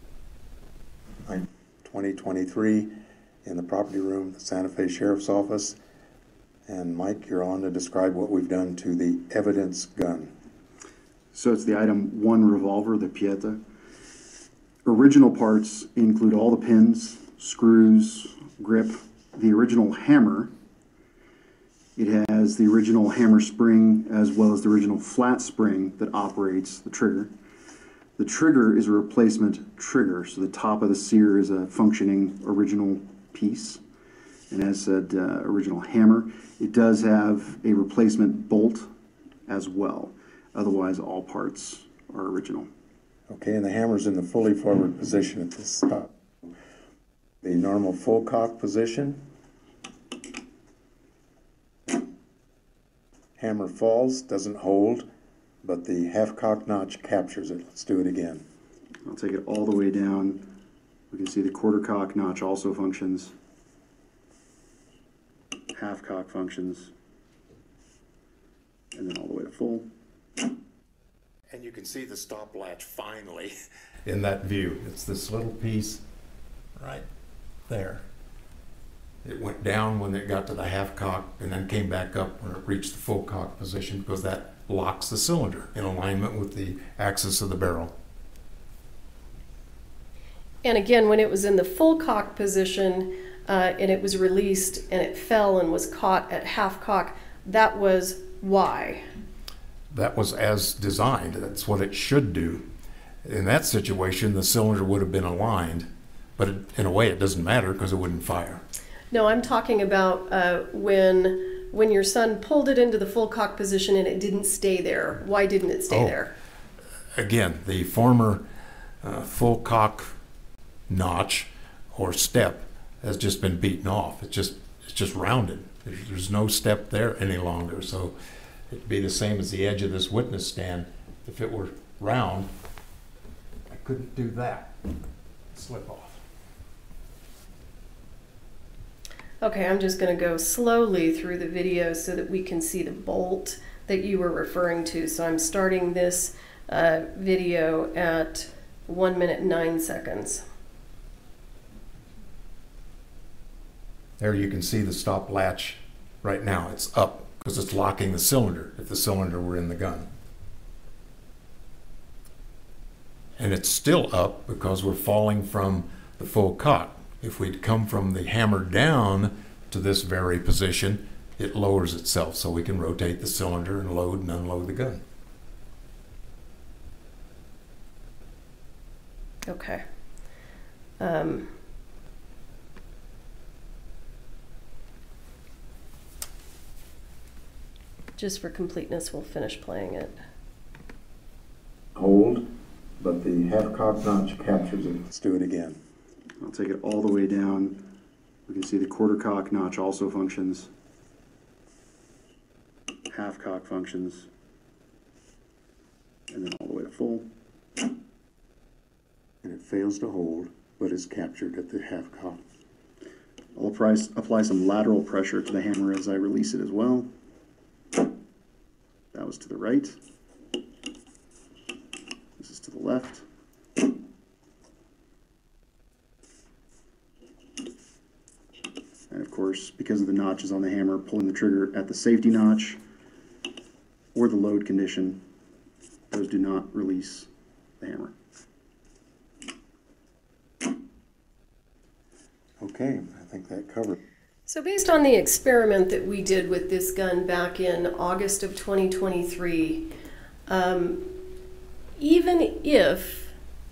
2023 in the property room at the Santa Fe Sheriff's Office. And Mike, you're on to describe what we've done to the evidence gun. So it's the item 1 revolver, the Pieta. Original parts include all the pins, screws, grip, the original hammer. It has the original hammer spring as well as the original flat spring that operates the trigger. The trigger is a replacement trigger, so the top of the sear is a functioning original piece. And as said, original hammer. It does have a replacement bolt as well. Otherwise, all parts are original. Okay, and the hammer's in the fully forward position at this top. The normal full cock position. Hammer falls, doesn't hold, but the half cock notch captures it. Let's do it again. I'll take it all the way down. We can see the quarter cock notch also functions. Half cock functions. And then all the way to full. And you can see the stop latch finally in that view. It's this little piece right there. It went down when it got to the half cock and then came back up when it reached the full cock position, because that locks the cylinder in alignment with the axis of the barrel. And again, when it was in the full cock position and it was released and it fell and was caught at half cock, that was why? That was as designed. That's what it should do. In that situation, the cylinder would have been aligned, but in a way it doesn't matter because it wouldn't fire. No, I'm talking about when your son pulled it into the full cock position and it didn't stay there. Why didn't it stay there? Again, the former full cock notch or step has just been beaten off. It's just rounded. There's no step there any longer. So it'd be the same as the edge of this witness stand. If it were round, I couldn't do that. Slip off. Okay, I'm just going to go slowly through the video so that we can see the bolt that you were referring to. So I'm starting this video at 1 minute and 9 seconds. There you can see the stop latch right now. It's up because it's locking the cylinder if the cylinder were in the gun. And it's still up because we're falling from the full cock. If we'd come from the hammer down to this very position, it lowers itself so we can rotate the cylinder and load and unload the gun. Okay. Just for completeness, we'll finish playing it. Hold, but the half cock notch captures it. Let's do it again. I'll take it all the way down. We can see the quarter cock notch also functions. Half cock functions. And then all the way to full. And it fails to hold, but is captured at the half cock. I'll apply some lateral pressure to the hammer as I release it as well. That was to the right. This is to the left. And of course, because of the notches on the hammer, pulling the trigger at the safety notch or the load condition, those do not release the hammer. Okay, I think that covered. So based on the experiment that we did with this gun back in August of 2023, even if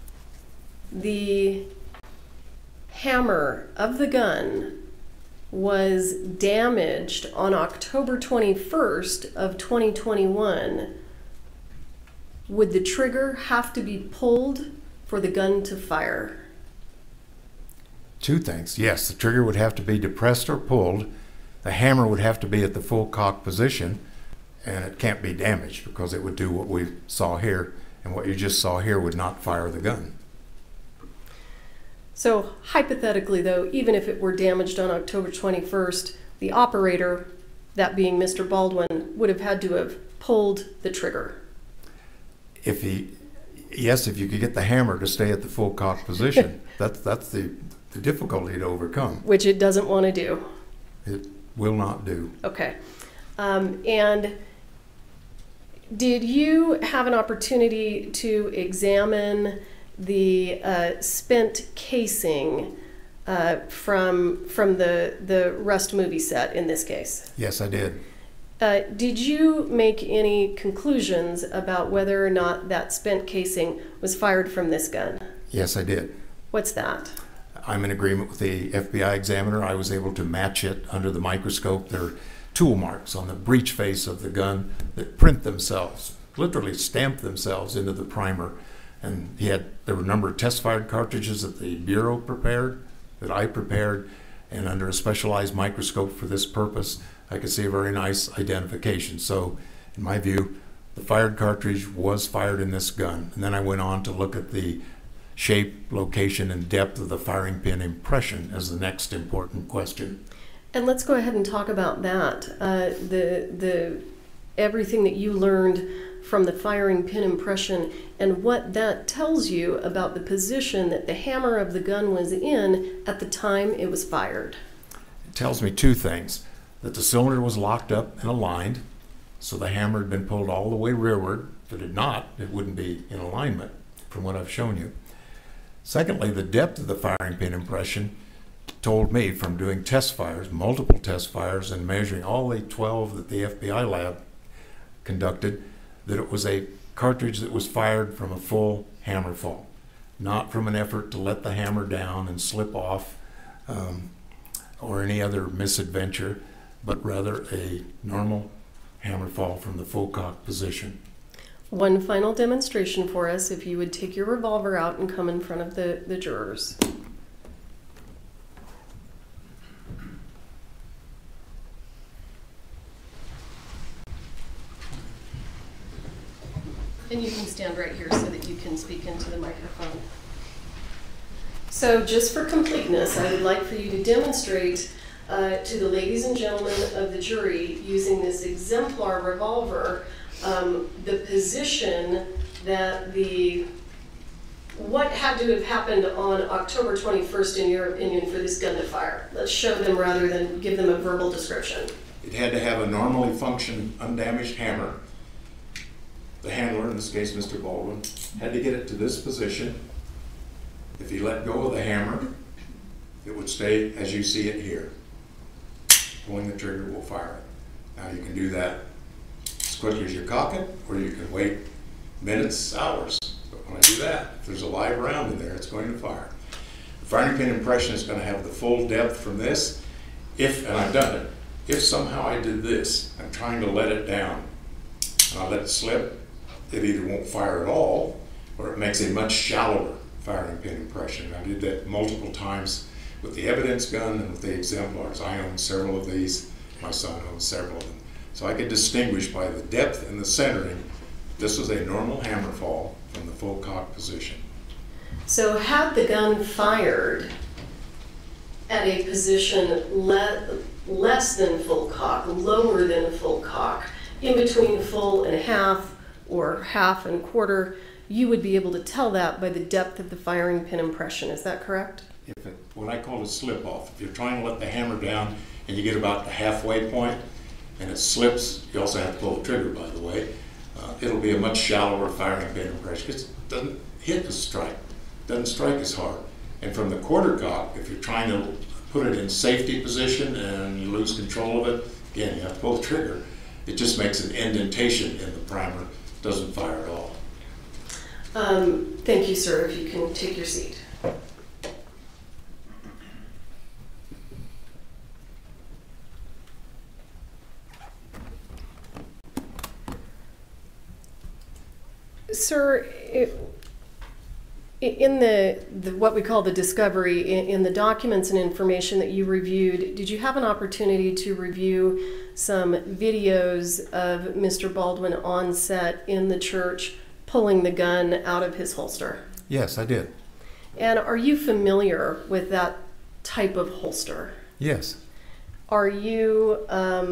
the hammer of the gun was damaged on October 21st of 2021, would the trigger have to be pulled for the gun to fire? Two things. Yes, the trigger would have to be depressed or pulled. The hammer would have to be at the full cock position, and it can't be damaged because it would do what we saw here and what you just saw here would not fire the gun. So hypothetically, though, even if it were damaged on October 21st, the operator, that being Mr. Baldwin, would have had to have pulled the trigger. If you could get the hammer to stay at the full cock position, that's the difficulty to overcome. Which it doesn't want to do. It will not do. Okay. And did you have an opportunity to examine the spent casing from the Rust movie set in this case? Yes, I did. Did you make any conclusions about whether or not that spent casing was fired from this gun? Yes, I did. What's that? I'm in agreement with the FBI examiner. I was able to match it under the microscope. There are tool marks on the breech face of the gun that print themselves, literally stamp themselves into the primer. And there were a number of test-fired cartridges that the Bureau prepared, that I prepared, and under a specialized microscope for this purpose, I could see a very nice identification. So, in my view, the fired cartridge was fired in this gun. And then I went on to look at the shape, location, and depth of the firing pin impression as the next important question. And let's go ahead and talk about that. Everything that you learned from the firing pin impression and what that tells you about the position that the hammer of the gun was in at the time it was fired. It tells me two things: that the cylinder was locked up and aligned, so the hammer had been pulled all the way rearward. If it had not, it wouldn't be in alignment from what I've shown you. Secondly, the depth of the firing pin impression told me from doing test fires, multiple test fires, and measuring all the 12 that the FBI lab conducted, that it was a cartridge that was fired from a full hammer fall, not from an effort to let the hammer down and slip off or any other misadventure, but rather a normal hammer fall from the full cock position. One final demonstration for us, if you would take your revolver out and come in front of the jurors. And you can stand right here so that you can speak into the microphone. So just for completeness, I would like for you to demonstrate to the ladies and gentlemen of the jury, using this exemplar revolver, the position that what had to have happened on October 21st, in your opinion, for this gun to fire. Let's show them rather than give them a verbal description. It had to have a normally functioning, undamaged hammer. The handler, in this case Mr. Baldwin, had to get it to this position. If he let go of the hammer, it would stay as you see it here. Pulling the trigger will fire it. Now you can do that as quickly as you cock it, or you can wait minutes, hours. But when I do that, if there's a live round in there, it's going to fire. The firing pin impression is going to have the full depth from this. And I've done it, if somehow I did this, I'm trying to let it down, and I let it slip, it either won't fire at all, or it makes a much shallower firing pin impression. I did that multiple times with the evidence gun and with the exemplars. I own several of these. My son owns several of them. So I could distinguish by the depth and the centering, this was a normal hammer fall from the full cock position. So had the gun fired at a position less than full cock, lower than full cock, in between full and half or half and quarter, you would be able to tell that by the depth of the firing pin impression. Is that correct? What I call a slip off. If you're trying to let the hammer down and you get about the halfway point and it slips, you also have to pull the trigger, by the way, it'll be a much shallower firing pin impression because it doesn't hit the strike, doesn't strike as hard. And from the quarter cock, if you're trying to put it in safety position and you lose control of it, again, you have to pull the trigger. It just makes an indentation in the primer, doesn't fire at all. Thank you, sir. If you can take your seat. Sir, in the what we call the discovery, in the documents and information that you reviewed, did you have an opportunity to review some videos of Mr. Baldwin on set in the church pulling the gun out of his holster. Yes, I did. And are you familiar with that type of holster? Yes. Are you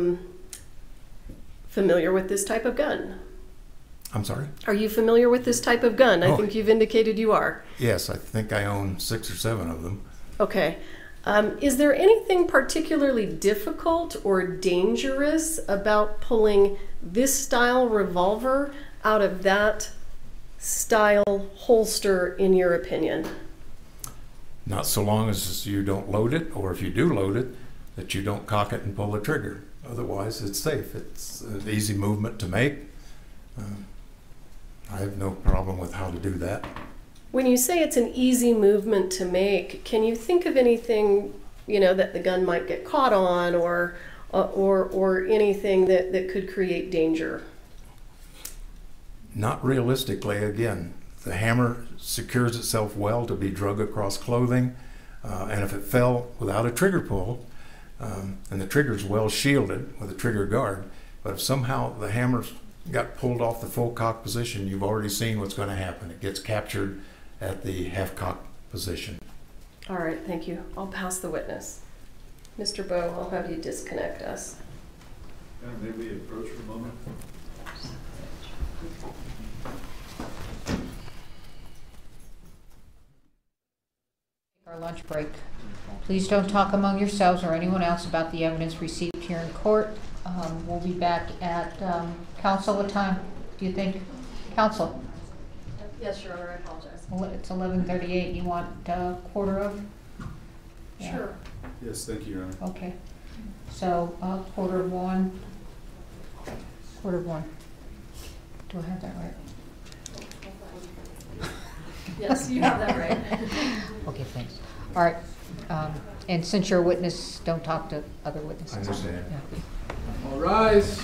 familiar with this type of gun? I'm sorry? Are you familiar with this type of gun? I think you've indicated you are. Yes, I think I own 6 or 7 of them. Okay. Is there anything particularly difficult or dangerous about pulling this style revolver out of that style holster, in your opinion? Not so long as you don't load it, or if you do load it, that you don't cock it and pull the trigger. Otherwise, it's safe. It's an easy movement to make. I have no problem with how to do that. When you say it's an easy movement to make, can you think of anything, that the gun might get caught on, or anything that could create danger? Not realistically. Again, the hammer secures itself well to be drug across clothing, and if it fell without a trigger pull, and the trigger's well shielded with a trigger guard, but if somehow the hammer got pulled off the full cock position, you've already seen what's going to happen. It gets captured at the half cock position. All right, thank you. I'll pass the witness. Mr. Bowe, I'll have you disconnect us. May we approach for a moment? Our lunch break. Please don't talk among yourselves or anyone else about the evidence received here in court. We'll be back at council. What time do you think? Council? Yes, Your Honor, I apologize. Well, it's 11:38. You want quarter of? Yeah. Sure. Yes, thank you, Your Honor. Okay. So quarter of 1. Quarter of 1. Do I have that right? Yes, you have that right. Okay, thanks. All right. And since you're a witness, don't talk to other witnesses. I understand. Yeah. All rise.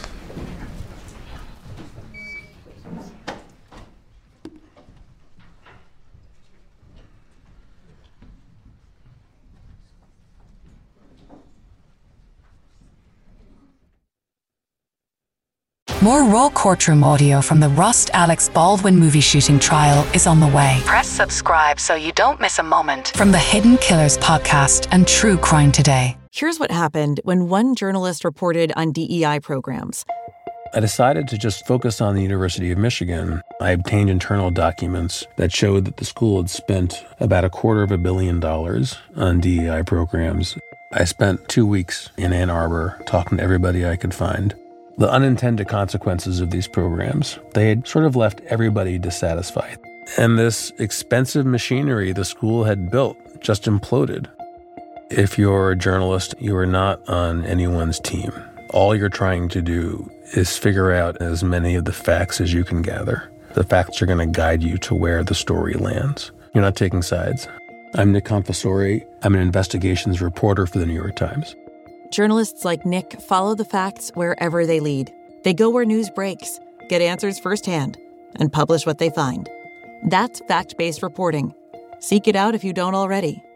More raw courtroom audio from the Rust Alex Baldwin movie shooting trial is on the way. Press subscribe so you don't miss a moment from the Hidden Killers podcast and True Crime Today. Here's what happened when one journalist reported on DEI programs. I decided to just focus on the University of Michigan. I obtained internal documents that showed that the school had spent about $250 million on DEI programs. I spent 2 weeks in Ann Arbor talking to everybody I could find. The unintended consequences of these programs, they had sort of left everybody dissatisfied. And this expensive machinery the school had built just imploded. If you're a journalist, you are not on anyone's team. All you're trying to do is figure out as many of the facts as you can gather. The facts are going to guide you to where the story lands. You're not taking sides. I'm Nick Confessori. I'm an investigations reporter for the New York Times. Journalists like Nick follow the facts wherever they lead. They go where news breaks, get answers firsthand, and publish what they find. That's fact-based reporting. Seek it out if you don't already.